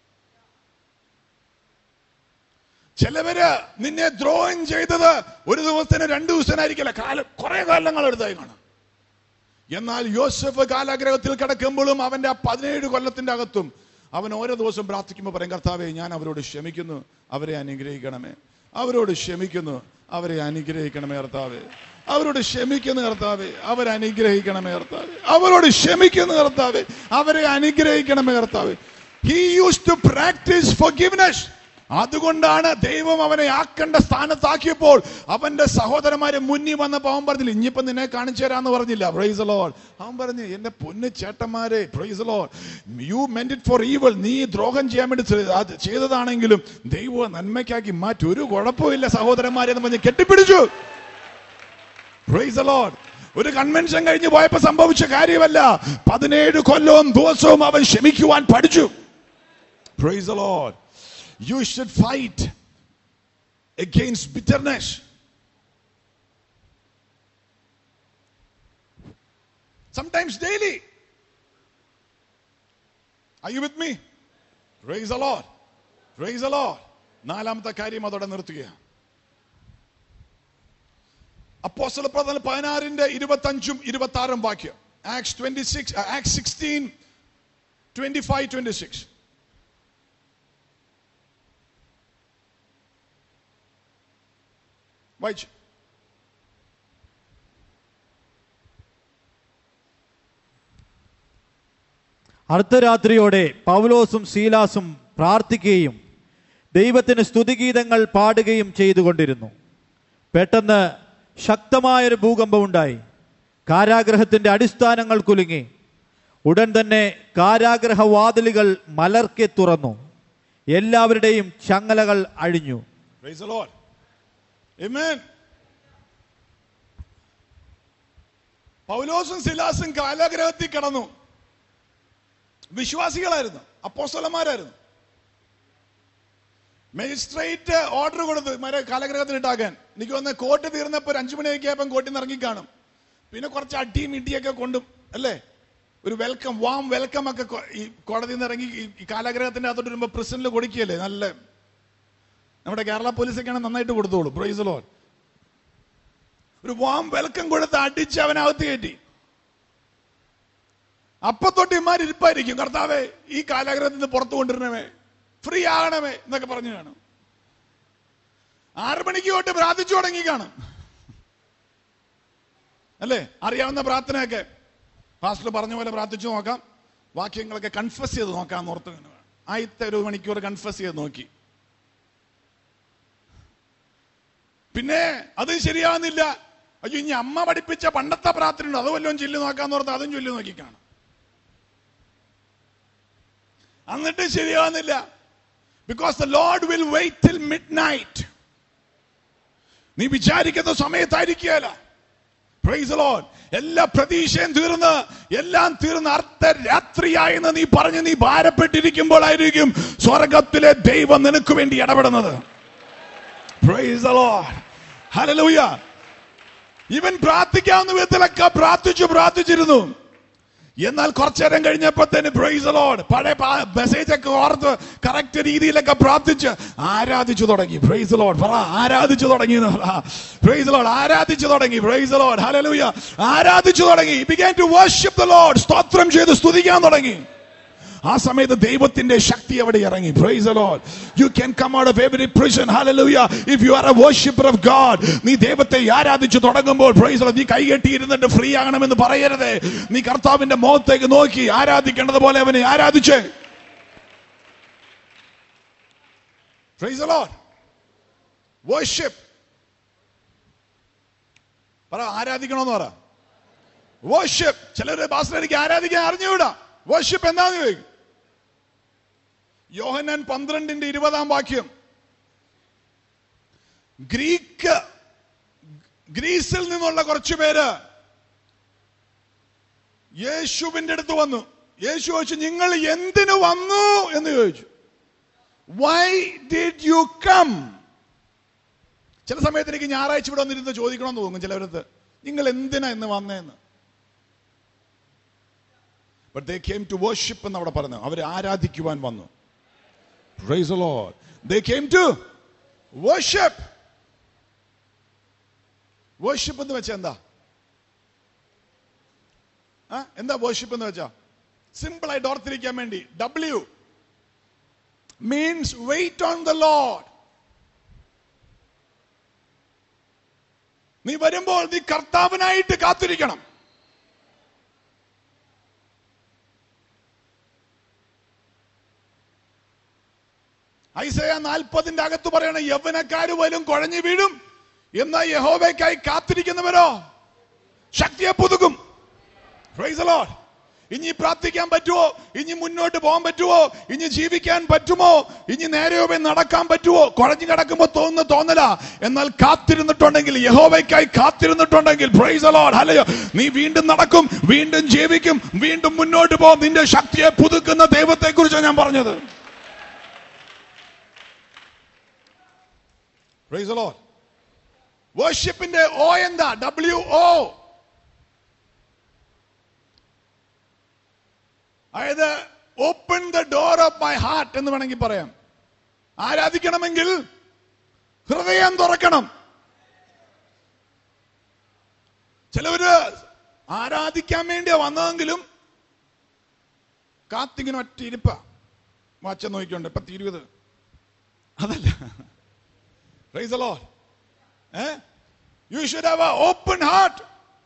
ചിലവര് നിന്നെ ദ്രോഹം ചെയ്തത് ഒരു ദിവസത്തിന് രണ്ടു ദിവസത്തിനായിരിക്കില്ല, കാലം കുറെ കാലങ്ങൾ എടുത്തായി കാണാം. എന്നാൽ യോസഫ് കാലാഗ്രഹത്തിൽ കിടക്കുമ്പോഴും അവന്റെ ആ പതിനേഴ് കൊല്ലത്തിന്റെ അകത്തും അവൻ ഓരോ ദിവസം പ്രാർത്ഥിക്കുമ്പോൾ പറയും, കർത്താവേ ഞാൻ അവരോട് ക്ഷമിക്കുന്നു, അവരെ അനുഗ്രഹിക്കണമേ. അവരോട് ക്ഷമിക്കുന്നു, അവരെ അനുഗ്രഹിക്കണമേ കർത്താവേ. അവരോട് ക്ഷമിക്കുന്ന കർത്താവേ, അവരെ അനുഗ്രഹിക്കണമേ കർത്താവേ. അവരോട് ക്ഷമിക്കുന്ന കർത്താവേ, അവരെ അനുഗ്രഹിക്കണമേ കർത്താവേ. He used to practice forgiveness. അതുകൊണ്ടാണ് ദൈവം അവനെ ആക്കേണ്ട സ്ഥാനത്താക്കിയപ്പോൾ അവന്റെ സഹോദരന്മാരെ മുന്നിൽ വന്നപ്പോൾ അവൻ പറഞ്ഞില്ല, ഇനിയിപ്പോ നിന്നെ കാണിച്ചു തരാന്ന് പറഞ്ഞില്ല. Praise the Lord. അവൻ പറഞ്ഞു, എന്റെ പൊന്ന് ചേട്ടന്മാരെ, praise the Lord, you meant it for evil. നീ ദ്രോഹം ചെയ്യാൻ വേണ്ടി ചെയ്തതാണെങ്കിലും ദൈവം നന്മയ്ക്കാക്കി മാറ്റി, ഒരു കുഴപ്പമില്ല സഹോദരന്മാരെ എന്ന് പറഞ്ഞ് കെട്ടിപ്പിടിച്ചു. Praise the Lord. ഒരു കൺവെൻഷൻ കഴിഞ്ഞ് പോയപ്പോ സംഭവിച്ച കാര്യമല്ല, പതിനേഴ് കൊല്ലവും ദിവസവും അവൻ ക്ഷമിക്കുവാൻ പഠിച്ചു. Praise the Lord. You should fight against bitterness. Sometimes daily. Are you with me? Praise the Lord. Praise the Lord. നാലാമത്തെ കാര്യം അതോടെ നിർത്തുകയാണ്. അപ്പോസ്തല പ്രവർത്തനം പതിനാറിന്റെ ഇരുപത്തഞ്ചും ഇരുപത്തി ആറും വാക്യം. Acts twenty-six, uh, Acts sixteen, twenty-five, twenty-six. വായിച്ചു. അർദ്ധരാത്രിയോടെ പൗലോസും ശീലാസും പ്രാർത്ഥിക്കുകയും ദൈവത്തിന് സ്തുതിഗീതങ്ങൾ പാടുകയും ചെയ്തുകൊണ്ടിരുന്നു. പെട്ടെന്ന് ശക്തമായൊരു ഭൂകമ്പമുണ്ടായി. കാരാഗ്രഹത്തിന്റെ അടിസ്ഥാനങ്ങൾ കുലുങ്ങി. ഉടൻ തന്നെ കാരാഗ്രഹ വാതിലുകൾ മലർക്കെ തുറന്നു. എല്ലാവരുടെയും ചങ്ങലകൾ അഴിഞ്ഞു. Praise the Lord. Amen. പൗലോസും ശീലാസും കാരാഗ്രഹത്തിൽ കിടന്നു. വിശ്വാസികളായിരുന്നു, അപ്പോസ്തലന്മാരായിരുന്നു. മജിസ്ട്രേറ്റ് ഓർഡർ കൊടുത്ത് മരെ കാരാഗ്രഹത്തിൽ ഇട്ടാക്കാൻ. എനിക്ക് വന്ന് കോട്ട് തീർന്നപ്പോ ഒരു അഞ്ചു മണിയൊക്കെ ആയപ്പം കോട്ടിൽ നിന്ന് ഇറങ്ങി കാണും. പിന്നെ കുറച്ച് അടിയും ഇടിയൊക്കെ കൊണ്ടും അല്ലേ, ഒരു വെൽക്കം, വാം വെൽക്കം ഒക്കെ ഈ കോടതിയിൽ നിന്ന് ഇറങ്ങി ഈ കാരാഗ്രഹത്തിന്റെ അകത്തോട്ട് വരുമ്പോ പ്രസിഡന്റിൽ കൊടുക്കുകയല്ലേ, നല്ല നമ്മുടെ കേരള പോലീസൊക്കെയാണ് നന്നായിട്ട് കൊടുത്തോളൂ. Praise the Lord. ഒരു വാം വെൽക്കം കൊടുത്ത് അടിച്ച് അവനകത്ത് കയറ്റി. അപ്പൊ തൊട്ട് ഇമാർ ഇരിപ്പായിരിക്കും, കർത്താവേ ഈ കാലാഗ്രഹത്തിൽ നിന്ന് പുറത്തു കൊണ്ടിരണമേ, ഫ്രീ ആകണമേ എന്നൊക്കെ പറഞ്ഞു കാണും. ആറു മണിക്ക് തൊട്ട് പ്രാർത്ഥിച്ചു തുടങ്ങി കാണും അല്ലേ. അറിയാവുന്ന പ്രാർത്ഥനയൊക്കെ പാസ്റ്റർ പറഞ്ഞ പോലെ പ്രാർത്ഥിച്ചു നോക്കാം, വാക്യങ്ങളൊക്കെ കൺഫസ് ചെയ്ത് നോക്കാം ഓർത്ത്. ആദ്യത്തെ ഒരു മണിക്കൂർ കൺഫസ് ചെയ്ത് നോക്കി. പിന്നെ അത് ശരിയാവുന്നില്ല, അയ്യോ ഇനി അമ്മ പഠിപ്പിച്ച പണ്ടത്തെ പ്രാർത്ഥന ഉണ്ട്, അത് വല്ലതും ചൊല്ലി നോക്കാന്ന് ഓർത്ത് അതും ചൊല്ലി നോക്കി കാണും. എന്നിട്ട് ശരിയാവുന്നില്ല. Because the Lord will wait till midnight. നീ വിചാരിക്കുന്ന സമയത്തായിരിക്കുകയല്ല. Price the Lord. എല്ലാ പ്രതീക്ഷയും തീർന്ന് എല്ലാം തീർന്ന് അർദ്ധരാത്രിയായെന്ന് നീ പറഞ്ഞ് നീ ഭാരപ്പെട്ടിരിക്കുമ്പോഴായിരിക്കും സ്വർഗത്തിലെ ദൈവം നിനക്ക് വേണ്ടി ഇടപെടുന്നത്. Praise the Lord. Hallelujah. ഇവൻ പ്രാർത്ഥിക്കാവുന്ന വിധത്തിലൊക്കെ പ്രാർത്ഥിച്ചു പ്രാർത്ഥിച്ചിരുന്നു. എന്നാൽ കുറച്ചേരം കഴിഞ്ഞപ്പോ തന്നെ പ്രൈസ് ദി ലോർഡ് പഴയ മെസ്സേജ് ഒക്കെ ഓർത്ത് കറക്റ്റ് രീതിയിലൊക്കെ പ്രാർത്ഥിച്ച് ആരാധിച്ചു തുടങ്ങി. Praise the Lord. പറ ആരാധിച്ചു തുടങ്ങി. Praise the Lord. ആരാധിച്ചു തുടങ്ങി. Praise the Lord. ഹല്ലേലൂയ. ആരാധിച്ചു തുടങ്ങി. He began to worship the Lord. സ്തോത്രം ചെയ്ത് സ്തുതിക്കാൻ തുടങ്ങി. ആ സമയത്ത് ദൈവത്തിന്റെ ശക്തി അവിടെ ഇറങ്ങി. Praise the Lord. You can come out of every prison. Hallelujah. If you are a worshipper of God, നീ ദൈവത്തെ ആരാധിച്ചു തുടങ്ങുമ്പോൾ praise the Lord, നീ കൈകെട്ടി ഇരുന്നിട്ട് ഫ്രീ ആകണമെന്ന് പറയരുത്. നീ കർത്താവിന്റെ മുഖത്തേക്ക് നോക്കി ആരാധിക്കേണ്ടത് പോലെ അവനെ ആരാധിച്ച്. Praise the Lord. Worship. പറ, ആരാധിക്കണമെന്ന് പറ. Worship. ചിലരുടെ ഭാഷയിൽ എനിക്ക് ആരാധിക്കാൻ അറിഞ്ഞുകൂടാ. Worship എന്താന്ന് ചോദിക്കും. യോഹന്നാൻ പന്ത്രണ്ടിന്റെ ഇരുപതാം വാക്യം. ഗ്രീക്ക് ഗ്രീസിൽ നിന്നുള്ള കുറച്ചു പേര് യേശുവിന്റെ അടുത്ത് വന്നു. യേശു ചോദിച്ചു, നിങ്ങൾ എന്തിനു വന്നു എന്ന് ചോദിച്ചു. Why did you come? ചില സമയത്ത് എനിക്ക് ഞായറാഴ്ച ഇവിടെ വന്നിരുന്ന് ചോദിക്കണമെന്ന് തോന്നും ചിലവരത്ത്, നിങ്ങൾ എന്തിനാ ഇന്ന് വന്നേന്ന്. But they came to worship എന്ന് അവിടെ പറഞ്ഞു. അവർ ആരാധിക്കുവാൻ വന്നു. Praise the Lord. They came to worship. Worship എന്ന് വെച്ചാ എന്താ? എന്താ worship എന്ന് വെച്ചാ? സിമ്പിൾ ആയിട്ട് ഓർത്തിരിക്കാൻ വേണ്ടി, W means wait on the Lord. നീ വരുമ്പോൾ നീ കർത്താവിനായിട്ട് കാത്തിരിക്കണം. ഐസയ നാൽപ്പതിന്റെ അകത്ത് പറയണ, യൗവനക്കാര് വരും കുഴഞ്ഞു വീഴും, എന്നാൽ യഹോവയ്ക്കായി കാത്തിരിക്കുന്നവരോ ശക്തിയെ പുതുക്കും. Praise the Lord. ഇനി പ്രാർത്ഥിക്കാൻ പറ്റുമോ? ഇനി മുന്നോട്ട് പോകാൻ പറ്റുമോ? ഇനി ജീവിക്കാൻ പറ്റുമോ? ഇനി നേരെയോ നടക്കാൻ പറ്റുമോ? കുഴഞ്ഞു കിടക്കുമ്പോ തോന്നുന്ന തോന്നല. എന്നാൽ കാത്തിരുന്നിട്ടുണ്ടെങ്കിൽ, യഹോവയ്ക്കായി കാത്തിരുന്നിട്ടുണ്ടെങ്കിൽ, Praise the Lord, ഹല്ലേലൂയ, നീ വീണ്ടും നടക്കും, വീണ്ടും ജീവിക്കും, വീണ്ടും മുന്നോട്ട് പോകും. നിന്റെ ശക്തിയെ പുതുക്കുന്ന ദൈവത്തെ കുറിച്ചാണ് ഞാൻ പറഞ്ഞത്. Praise the Lord. വർഷിപ്പിന്റെ ഓ എന്താ? W O. അതായത് open the door of my heart എന്ന് വേണമെങ്കിൽ പറയാം. ആരാധിക്കണമെങ്കിൽ ഹൃദയം തുറക്കണം. ചിലവര് ആരാധിക്കാൻ വേണ്ടിയാ വന്നതെങ്കിലും കാത്തിങ്ങനെ ഒറ്റ ഇരിപ്പ വാച്ച നോക്കിക്കൊണ്ട് പത്ത് ഇരുപത്. അതല്ല. Praise the Lord. Eh? You should have an open heart.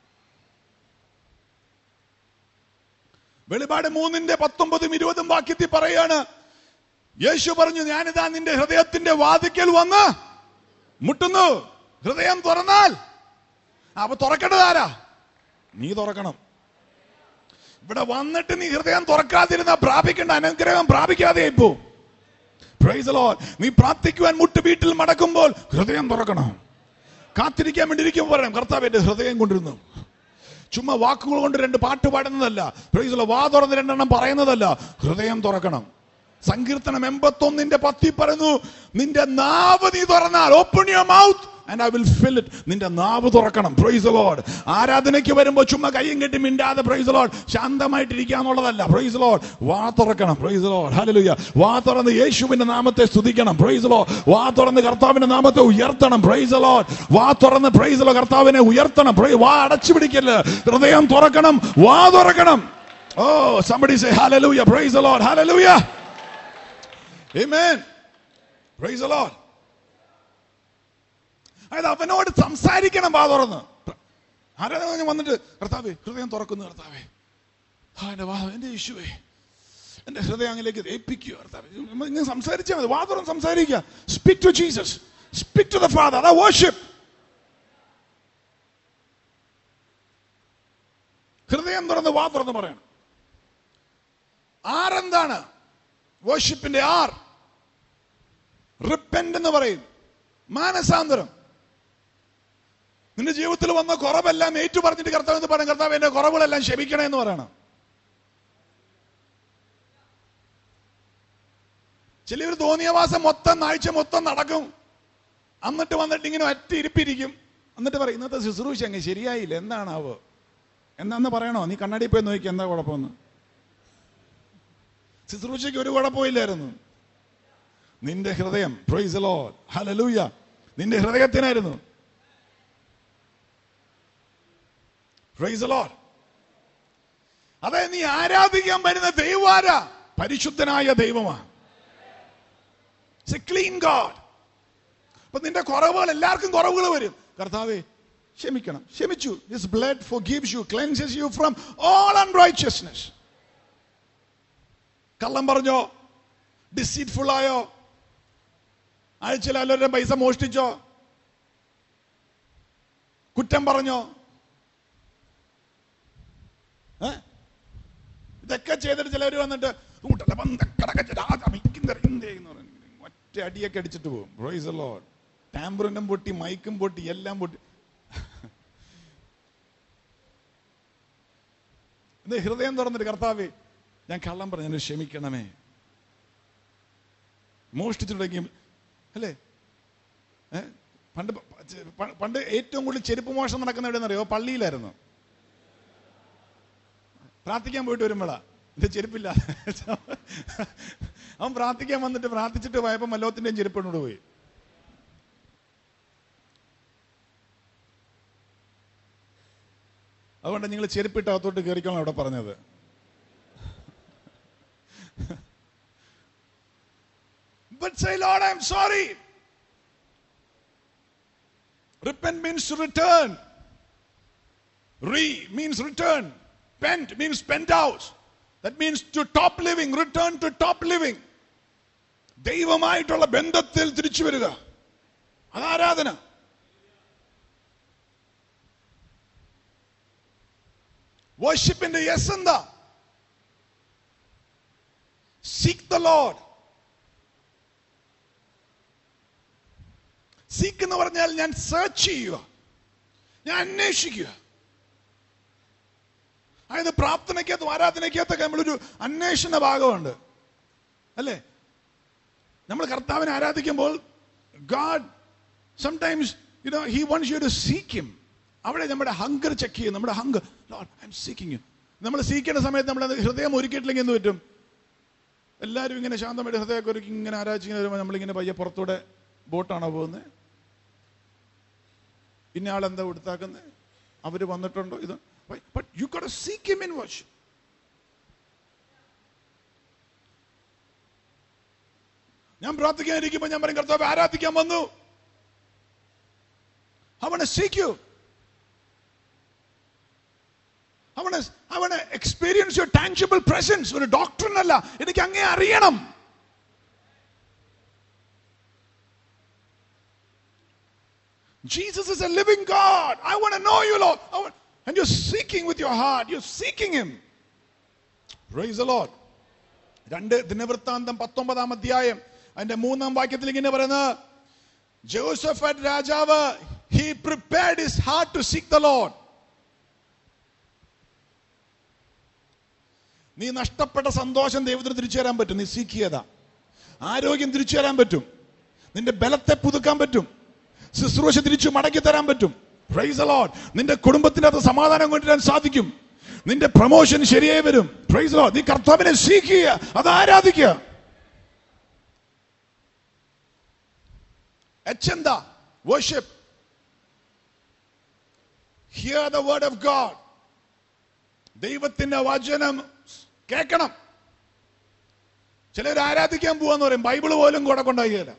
വെളിപാട് മൂന്നിന്റെ പത്തൊമ്പതും ഇരുപതും വാക്യത്തിൽ പറയാണ്, യേശു പറഞ്ഞു, ഞാനിതാ നിന്റെ ഹൃദയത്തിന്റെ വാതിക്കൽ വന്ന് മുട്ടുന്നു. ഹൃദയം തുറന്നാൽ, അപ്പൊ തുറക്കേണ്ടത് ആരാ? നീ തുറക്കണം. ഇവിടെ വന്നിട്ട് നീ ഹൃദയം തുറക്കാതിരുന്ന പ്രാപിക്കേണ്ട അനുഗ്രഹം പ്രാപിക്കാതെ ഇപ്പോ. Praise the Lord. നീ പ്രാർത്ഥിക്കുവാൻ മുട്ട് വീട്ടിൽ മടക്കുമ്പോൾ ഹൃദയം തുറക്കണം. കാത്തിരിക്കാൻ വേണ്ടി ഇരിക്കുമ്പോൾ പറയണം, കർത്താവ് എന്റെ ഹൃദയം കൊണ്ടിരുന്നു. ചുമ്മാ വാക്കുകൾ കൊണ്ട് രണ്ട് പാട്ട് പാടുന്നതല്ല. Praise the Lord. വാ തുറന്ന് രണ്ടെണ്ണം പറയുന്നതല്ല. ഹൃദയം തുറക്കണം. സങ്കീർത്തനം എൺപത്തൊന്നിന്റെ പത്തി പറയുന്നു, നിന്റെ നാവ് നീ തുറന്നാൽ, open your mouth and I will fill it. നിന്റെ നാവ് തുറക്കണം. Praise the Lord. ആരാധനയ്ക്ക് വരുമ്പോൾ ചുമ്മാ കയ്യും കെട്ടി മിണ്ടാതെ, Praise the Lord, ശാന്തമായിട്ടിരിക്കാന്നുള്ളതല്ല. Praise the Lord. വാ തുറക്കണം. Praise the Lord. Hallelujah. വാ തുറന്ന് യേശുവിന്റെ നാമത്തെ സ്തുതിക്കണം. Praise the Lord. വാ തുറന്ന് കർത്താവിന്റെ നാമത്തെ ഉയർത്തണം. Praise the Lord. വാ തുറന്ന് Praise the Lord കർത്താവിനെ ഉയർത്തണം. വാ അടച്ചു പിടിക്കല്ല. ഹൃദയം തുറക്കണം. വാ തുറക്കണം. Oh, somebody say hallelujah. Praise the Lord. Hallelujah. Amen. Praise the Lord. അതായത് അവനോട് സംസാരിക്കണം. വാ തുറന്ന് ആരാധന വന്നിട്ട്, കർത്താവേ ഹൃദയം തുറക്കുന്നു, കർത്താവേ എന്റെ വാ എന്റെ യേശുവേ എന്റെ ഹൃദയം അങ്ങിലേക്ക് ഏൽപ്പിക്കുക. കർത്താവേ ഇങ്ങനെ സംസാരിച്ചാൽ മതി. വാ തുറന്ന് സംസാരിക്കുക. Speak to Jesus, speak to the Father. അതാ വർഷിപ്പ്. ഹൃദയം തുറന്ന് വാ തുറന്ന് പറയണം. ആരെന്താണ് വർഷിപ്പിന്റെ ആർ? റിപ്പന്റ് എന്ന് പറയും, മാനസാന്തരം. നിന്റെ ജീവിതത്തിൽ വന്ന കുറവെല്ലാം ഏറ്റു പറഞ്ഞിട്ട് കർത്താവ് എന്ന് പറയണം, കർത്താവ് എന്റെ കുറവുകളെല്ലാം ക്ഷമിക്കണേ എന്ന് പറയണം. ചിലവർ തോന്നിയ മാസം മൊത്തം ആഴ്ച മൊത്തം നടക്കും, എന്നിട്ട് വന്നിട്ട് ഇങ്ങനെ ഒറ്റ ഇരിപ്പിരിക്കും, എന്നിട്ട് പറയും ഇന്നത്തെ ശുശ്രൂഷ അങ്ങ് ശരിയായില്ല, എന്താണാവോ? എന്താന്ന് പറയണോ? നീ കണ്ണാടി പോയി നോക്കി, എന്താ കുഴപ്പമെന്ന്. ശുശ്രൂഷയ്ക്ക് ഒരു കുഴപ്പമില്ലായിരുന്നു. നിന്റെ ഹൃദയം, പ്രൈസ് ദി ലോർഡ്, ഹല്ലേലൂയ, നിന്റെ ഹൃദയത്തിനായിരുന്നു. Price the Lord. അതായത് നീ ആരാധിക്കാൻ വരുന്ന ദൈവമാരാ? പരിശുദ്ധനായ ദൈവമാണ്. Clean God. അപ്പൊ നിന്റെ കുറവുകൾ, എല്ലാവർക്കും കുറവുകൾ വരും. കർത്താവേ ക്ഷമിക്കണം, ക്ഷമിച്ചു. His blood forgives you, cleanses you from all unrighteousness. കള്ളം പറഞ്ഞോ, ഡിസീറ്റ്ഫുൾ ആയോ, ആഴ്ചയിൽ എല്ലാവരുടെയും പൈസ മോഷ്ടിച്ചോ? കുറ്റം പറഞ്ഞോ? ഏ ഇതൊക്കെ ചെയ്തിട്ട് ചിലവർ വന്നിട്ട് ഒറ്റ അടിയൊക്കെ അടിച്ചിട്ട് പോകും. Price the Lord. ടാമ്പറിനും പൊട്ടി, മൈക്കും പൊട്ടി, എല്ലാം പൊട്ടി. ഹൃദയം തുറന്നിട്ട്, കർത്താവേ ഞാൻ കള്ളം പറഞ്ഞു, ക്ഷമിക്കണമേ. മോഷ്ടിച്ചു തുടങ്ങി അല്ലേ? പണ്ട് പണ്ട് ഏറ്റവും കൂടുതൽ ചെരുപ്പ് മോഷണം നടക്കുന്ന എവിടെയെന്നറിയോ? പള്ളിയിലായിരുന്നു. പ്രാർത്ഥിക്കാൻ പോയിട്ട് വരുമ്പോഴാ ഇത് ചെരുപ്പില്ല. അവൻ പ്രാർത്ഥിക്കാൻ വന്നിട്ട് പ്രാർത്ഥിച്ചിട്ട് പോയപ്പോൾ മല്ലോത്തിൻ്റെയും ചെരുപ്പിനോട് പോയി. അതുകൊണ്ട് നിങ്ങൾ ചെരുപ്പിട്ട് അകത്തോട്ട് കയറിക്കോളാം അവിടെ പറഞ്ഞത്. But say, Lord, I'm sorry. Repent means to return. Re means return. Pent means pent out. That means to top living. Return to top living. ദൈവമായിട്ടുള്ള ബന്ധത്തിൽ തിരിച്ചു വരിക. അത് ആരാധന. വർഷിപ്പിന്റെ യെസ് എന്താ? Seek the Lord. സീക്ക് എന്ന് പറഞ്ഞാൽ ഞാൻ സെർച്ച് ചെയ്യുക, ഞാൻ അന്വേഷിക്കുക. അതായത് പ്രാർത്ഥനയ്ക്കകത്തും ആരാധനയ്ക്കകത്തൊക്കെ നമ്മളൊരു അന്വേഷണ ഭാഗമുണ്ട് അല്ലേ? നമ്മൾ കർത്താവിനെ ആരാധിക്കുമ്പോൾ God sometimes, you know, he wants you to seek him. അവിടെ നമ്മുടെ ഹങ്കർ ചെക്ക് ചെയ്യും. നമ്മുടെ hunger, Lord, I'm seeking you. നമ്മൾ സീക്കുന്ന സമയത്ത് നമ്മൾ ഹൃദയം ഒരുക്കിയിട്ടില്ലെങ്കിൽ എന്ത് പറ്റും? എല്ലാവരും ഇങ്ങനെ ശാന്തമായിട്ട് ഹൃദയമൊക്കെ ഒരുക്കി ഇങ്ങനെ ആരാധിച്ചിങ്ങനെ വരുമ്പോൾ നമ്മളിങ്ങനെ പയ്യെ പുറത്തൂടെ ബോട്ടാണോ പോകുന്നത്? ഇന്ന ആളെന്താ കൊടുത്താക്കുന്നത്? അവര് വന്നിട്ടുണ്ടോ? ഇത് but you got to seek him in worship. ഞാൻ പ്രാർത്ഥിക്കാനിരിക്കുമ്പോൾ ഞാൻ പറയും, കർത്താവേ ആരാധിക്കാൻ വന്നു. I want to seek you. I want to I want to experience your tangible presence. ഒരു ഡോക്ടറിൻ അല്ല, എനിക്ക് അങ്ങേ അറിയണം. Jesus is a living God. I want to know you, Lord. I want, and you're seeking with your heart. You're seeking him. Praise the Lord. രണ്ട് ദിനവൃത്താന്തം പത്തൊമ്പതാം അധ്യായം അതിന്റെ മൂന്നാം വാക്യത്തിൽ ഇങ്ങനെ പറയുന്നത്, ജോസഫറ്റ് രാജാവ്, he prepared his heart to seek the Lord. നീ നഷ്ടപ്പെട്ട സന്തോഷം ദൈവത്തിന് തിരിച്ചു തരാൻ പറ്റും. നീ സീക്ക് ചെയ്താ ആരോഗ്യം തിരിച്ചു തരാൻ പറ്റും. നിന്റെ ബലത്തെ പുതുക്കാൻ പറ്റും. ശുശ്രൂഷ തിരിച്ചു മടക്കി തരാൻ പറ്റും. Praise the Lord. നിന്റെ കുടുംബത്തിന്റെ അകത്ത് സമാധാനം കൊണ്ടുവരാൻ സാധിക്കും. നിന്റെ പ്രൊമോഷൻ ശരിയായി വരും. Praise the Lord. നീ കർത്താവിനെ സീക്ക് ചെയ്യുക, അത് ആരാധിക്കുക. എച്ച് എന്താ? Worship. Hear the word of God. ദൈവത്തിന്റെ വചനം കേൾക്കണം. ചിലർ ആരാധിക്കാൻ പോവാന്ന് പറയും, ബൈബിള് പോലും കൂടെ കൊണ്ടാക്കിയല്ല.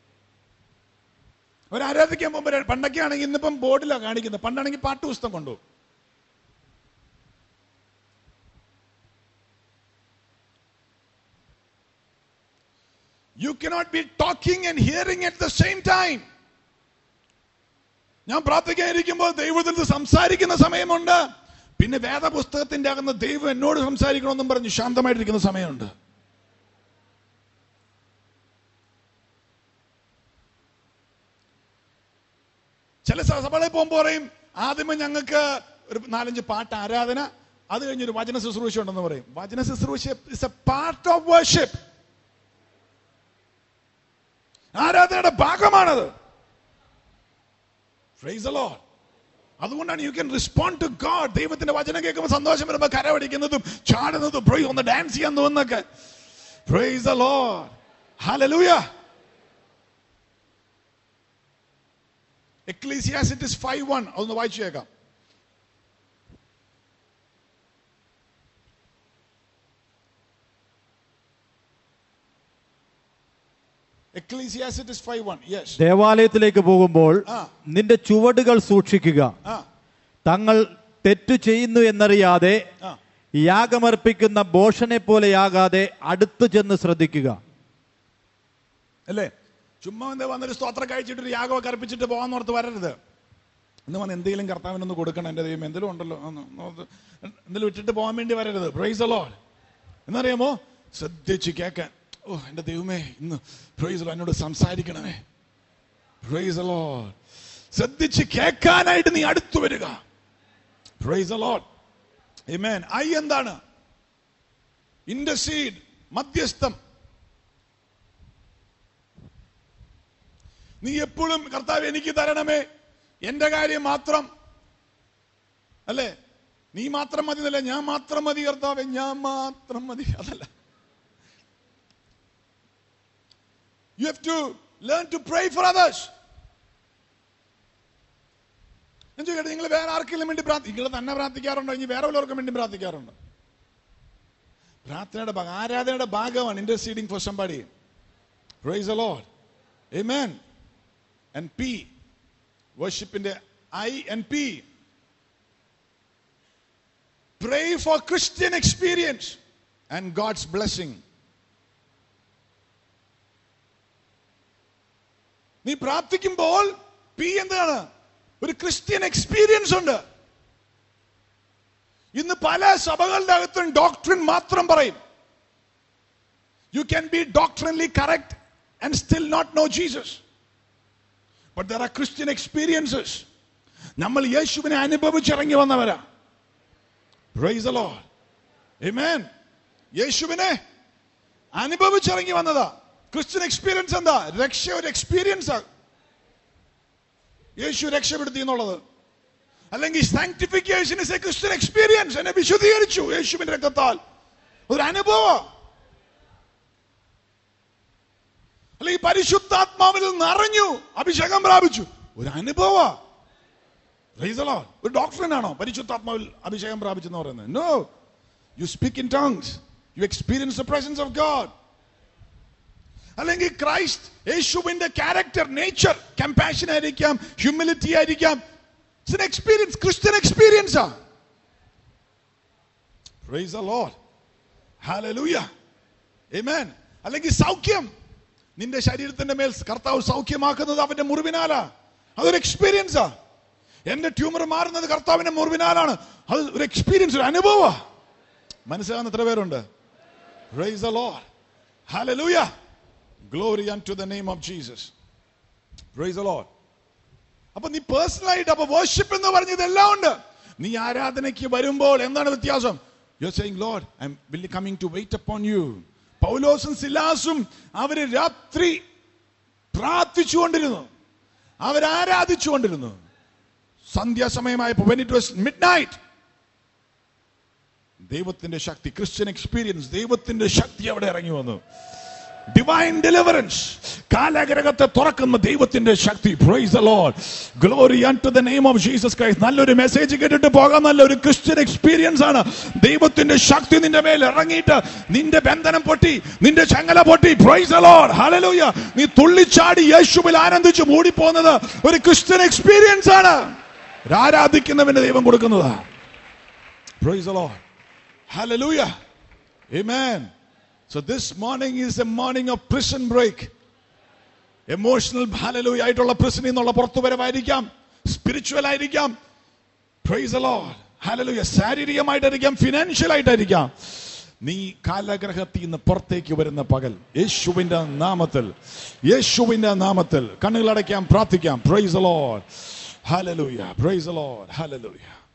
അവർ ആരാധിക്കാൻ പോകുമ്പോൾ പണ്ടൊക്കെ ആണെങ്കിൽ, ഇന്നിപ്പം ബോർഡിലാണ് കാണിക്കുന്നത്, പണ്ടാണെങ്കിൽ പാട്ട് പുസ്തകം കൊണ്ടുപോകും. You cannot be talking and hearing at the same time. ഞാൻ പ്രാർത്ഥിക്കാനിരിക്കുമ്പോൾ ദൈവത്തിൽ സംസാരിക്കുന്ന സമയമുണ്ട്, പിന്നെ വേദപുസ്തകത്തിന്റെ അകന്ന് ദൈവം എന്നോട് സംസാരിക്കണമെന്നും പറഞ്ഞ് ശാന്തമായിട്ടിരിക്കുന്ന സമയമുണ്ട്. ചില സഭകളിൽ പോകുമ്പോൾ പറയും, ആദ്യമേ ഞങ്ങൾക്ക് ഒരു നാലഞ്ച് പാട്ട് ആരാധന, അത് കഴിഞ്ഞൊരു വചന ശുശ്രൂഷ ഉണ്ടെന്ന് പറയും. വചന ശുശ്രൂഷ is a part of worship. ആരാധനയുടെ ഭാഗമാണത്. Praise the Lord. അതുകൊണ്ടാണ് you can respond to God. ദൈവത്തിന്റെ വചനം കേൾക്കുമ്പോൾ സന്തോഷം വരുമ്പോൾ കരവടിക്കുന്നതും ചാടുന്നതും പ്രൈസ് ഒന്ന് ഡാൻസ് ചെയ്യാൻ തോന്നുന്നൊക്കെ. Praise the Lord. Hallelujah. Ecclesiastes five one അതൊന്ന് വായിച്ചു കേൾക്കാം. Ecclesiastes five one. Yes. ദേവാലയത്തിലേക്ക് പോകുമ്പോൾ നിന്റെ ചുവടുകൾ സൂക്ഷിക്കുക. തങ്ങൾ തെറ്റു ചെയ്യുന്നു എന്നറിയാതെ യാഗമർപ്പിക്കുന്ന ഭോഷനെ പോലെയാകാതെ അടുത്തു ചെന്ന് ശ്രദ്ധിക്കുക. അല്ലേ? ചുമ്മാ എന്താ വന്നൊരു സ്തോത്രം കഴിച്ചിട്ട് ഒരു യാഗമൊക്കെ അർപ്പിച്ചിട്ട് പോകാൻ ഓർത്ത് വരരുത്. ഇന്ന് വന്ന് എന്തെങ്കിലും കർത്താവിനൊന്ന് കൊടുക്കണം, എൻ്റെ ദൈവം എന്തെങ്കിലും ഉണ്ടല്ലോ എന്തെങ്കിലും ഇട്ടിട്ട് പോകാൻ വേണ്ടി വരരുത്. Praise the Lord. എന്നറിയാമോ, ശ്രദ്ധിച്ച് കേൾക്കാൻ. ഓ എൻ്റെ ദൈവമേ, ഇന്ന് പ്രൈസ് ദി ലോർഡ് എന്നോട് സംസാരിക്കണമേ. Price the Lord. ശ്രദ്ധിച്ച് കേൾക്കാനായിട്ട് നീ അടുത്തു വരിക. Praise the Lord. Amen. I എന്താണ്? ഇന്റർസീഡ്, മധ്യസ്ഥം. നീ എപ്പോഴും കർത്താവ് എനിക്ക് തരണമേ, എന്റെ കാര്യം മാത്രം അല്ലേ, നീ മാത്രം മതി എന്നല്ല, ഞാൻ മാത്രം മതി കർത്താവേ, ഞാൻ മാത്രം മതി, അതല്ല. You have to learn to pray for others. നിങ്ങൾ വേറെ ആർക്കെങ്കിലും വേണ്ടി പ്രാർത്ഥിക്കും, നിങ്ങൾ തന്നെ പ്രാർത്ഥിക്കാറുണ്ടോ, ഇനി വേറെ വല്ലവർക്കും വേണ്ടി പ്രാർത്ഥിക്കാറുണ്ടോ? പ്രാർത്ഥനയുടെ ഭാഗം, ആരാധനയുടെ ഭാഗമാണ് interceding for somebody. Praise the Lord. Amen. And P, worshipന്റെ I and P. Pray for Christian experience and God's blessing. നീ പ്രാർത്ഥിക്കുമ്പോൾ പി എന്താണ്? ഒരു ക്രിസ്ത്യൻ എക്സ്പീരിയൻസ് ഉണ്ട്. ഇന്ന് പല സഭകളുടെ അകത്തും ഡോക്ട്രിൻ മാത്രം പറയും. You can be doctrinally correct and still not know Jesus. But there are Christian experiences. നമ്മൾ യേശുവിനെ അനുഭവിച്ചിറങ്ങി വന്നവരാ. Praise the Lord. Amen. യേശുവിനെ അനുഭവിച്ചിറങ്ങി വന്നതാ. ക്രിസ്ത്യൻ എക്സ്പീരിയൻസ് എന്താ? രക്ഷ ഒരു എക്സ്പീരിയൻസ്. യേശു രക്ഷപ്പെടുത്തി എന്നുള്ളത്. അല്ലെങ്കിൽ sanctification is a Christian experience. എന്നെ വിശുദ്ധീകരിച്ചു യേശുവിന്റെ രക്തത്താൽ. ഒരു അനുഭവം. അല്ലെങ്കിൽ പരിശുദ്ധാത്മാവിൽ നിറഞ്ഞു, അഭിഷേകം പ്രാപിച്ചു, ഒരു അനുഭവം. ഒരു ഡോക്ടറിനാണോ പരിശുദ്ധാത്മാവിൽ അഭിഷേകം പ്രാപിച്ചെന്ന് പറയുന്നത്? No. You speak in tongues, you experience the presence of God. അല്ലെങ്കിൽ ക്രൈസ്റ്റ് യേശുവിന്റെ ക്യാരക്ടർ, നേച്ചർ, കമ്പാഷൻ ആയിരിക്കാം, ഹ്യൂമിലിറ്റി ആയിരിക്കാം. It's an experience, Christian experience ആ. Praise the Lord. Hallelujah. Amen. അല്ലെങ്കിൽ സൗഖ്യം, നിന്റെ ശരീരത്തിന്റെ മേൽ കർത്താവ് സൗഖ്യമാക്കുന്നത് അവന്റെ മുറിവിനാലാ. അതൊരു എക്സ്പീരിയൻസാ. എന്റെ ട്യൂമർ മാറുന്നത് കർത്താവിന്റെ മുറിവിനാലാണ്. അത് ഒരു എക്സ്പീരിയൻസ്, ഒരു അനുഭവം. മനസ്സിലാകുന്ന എത്ര പേരുണ്ട്? Praise the Lord. Hallelujah. Glory unto the name of Jesus. Praise the Lord. അപ്പൊ നീ പേഴ്സണലായിട്ട്, അപ്പൊ വർഷിപ്പ് എന്ന് പറഞ്ഞത് എല്ലാം ഉണ്ട്. നീ ആരാധനയ്ക്ക് വരുമ്പോൾ എന്താണ് വ്യത്യാസം? You are saying, Lord, I am really coming to wait upon you. പൗലോസും സിലാസും അവര് രാത്രി പ്രാർത്ഥിച്ചുകൊണ്ടിരുന്നു, അവരാരാധിച്ചുകൊണ്ടിരുന്നു. സന്ധ്യാസമയമായപ്പോൾ when it was midnight, ദൈവത്തിന്റെ ശക്തി, ക്രിസ്ത്യൻ എക്സ്പീരിയൻസ്, ദൈവത്തിന്റെ ശക്തി അവിടെ ഇറങ്ങി വന്നു. ഡിവൈൻ ഡെലിവറൻസ്, കാലഗ്രഹത്തെ തുറക്കുന്ന ദൈവത്തിന്റെ ശക്തി. Praise the Lord. Glory unto the name of Jesus Christ. നല്ലൊരു മെസ്സേജ് കേട്ടിട്ട് പോകാൻ നല്ലൊരു ക്രിസ്ത്യൻ എക്സ്പീരിയൻസ് ആണ്. ദൈവത്തിന്റെ ശക്തി നിന്റെ മേൽ ഇറങ്ങിയിട്ട് നിന്റെ ബന്ധനം പൊട്ടി, നിന്റെ ചങ്ങല പൊട്ടി. Praise the Lord. ഹല്ലേലൂയ. നീ തുള്ളിച്ചാടി യേശുവിൽ ആനന്ദിച്ച് മൂടിപ്പോകുന്നത് ഒരു ക്രിസ്ത്യൻ എക്സ്പീരിയൻസ് ആണ്. ആരാധിക്കുന്നവന് ദൈവം കൊടുക്കുന്നതാ. Praise the Lord. Hallelujah. Amen. So this morning is a morning of prison break. Emotional, hallelujah, ആയിട്ടുള്ള prison നിന്നുള്ള പുറത്തുവരവായിരിക്കാം, സ്പിരിച്വൽ ആയിരിക്കാം. Praise the Lord. Hallelujah. ശാരീരികമായിട്ടായിരിക്കാം, ഫിനാൻഷ്യൽ ആയിട്ടായിരിക്കാം. നീ കാലഗ്രഹത്തിൽ നിന്ന് പുറത്തേക്ക് വരുന്ന പകൽ യേശുവിന്റെ നാമത്തിൽ, യേശുവിന്റെ നാമത്തിൽ കണ്ണുകളടയ്ക്കാം, പ്രാർത്ഥിക്കാം. Praise the Lord. Hallelujah. Praise the Lord. Hallelujah.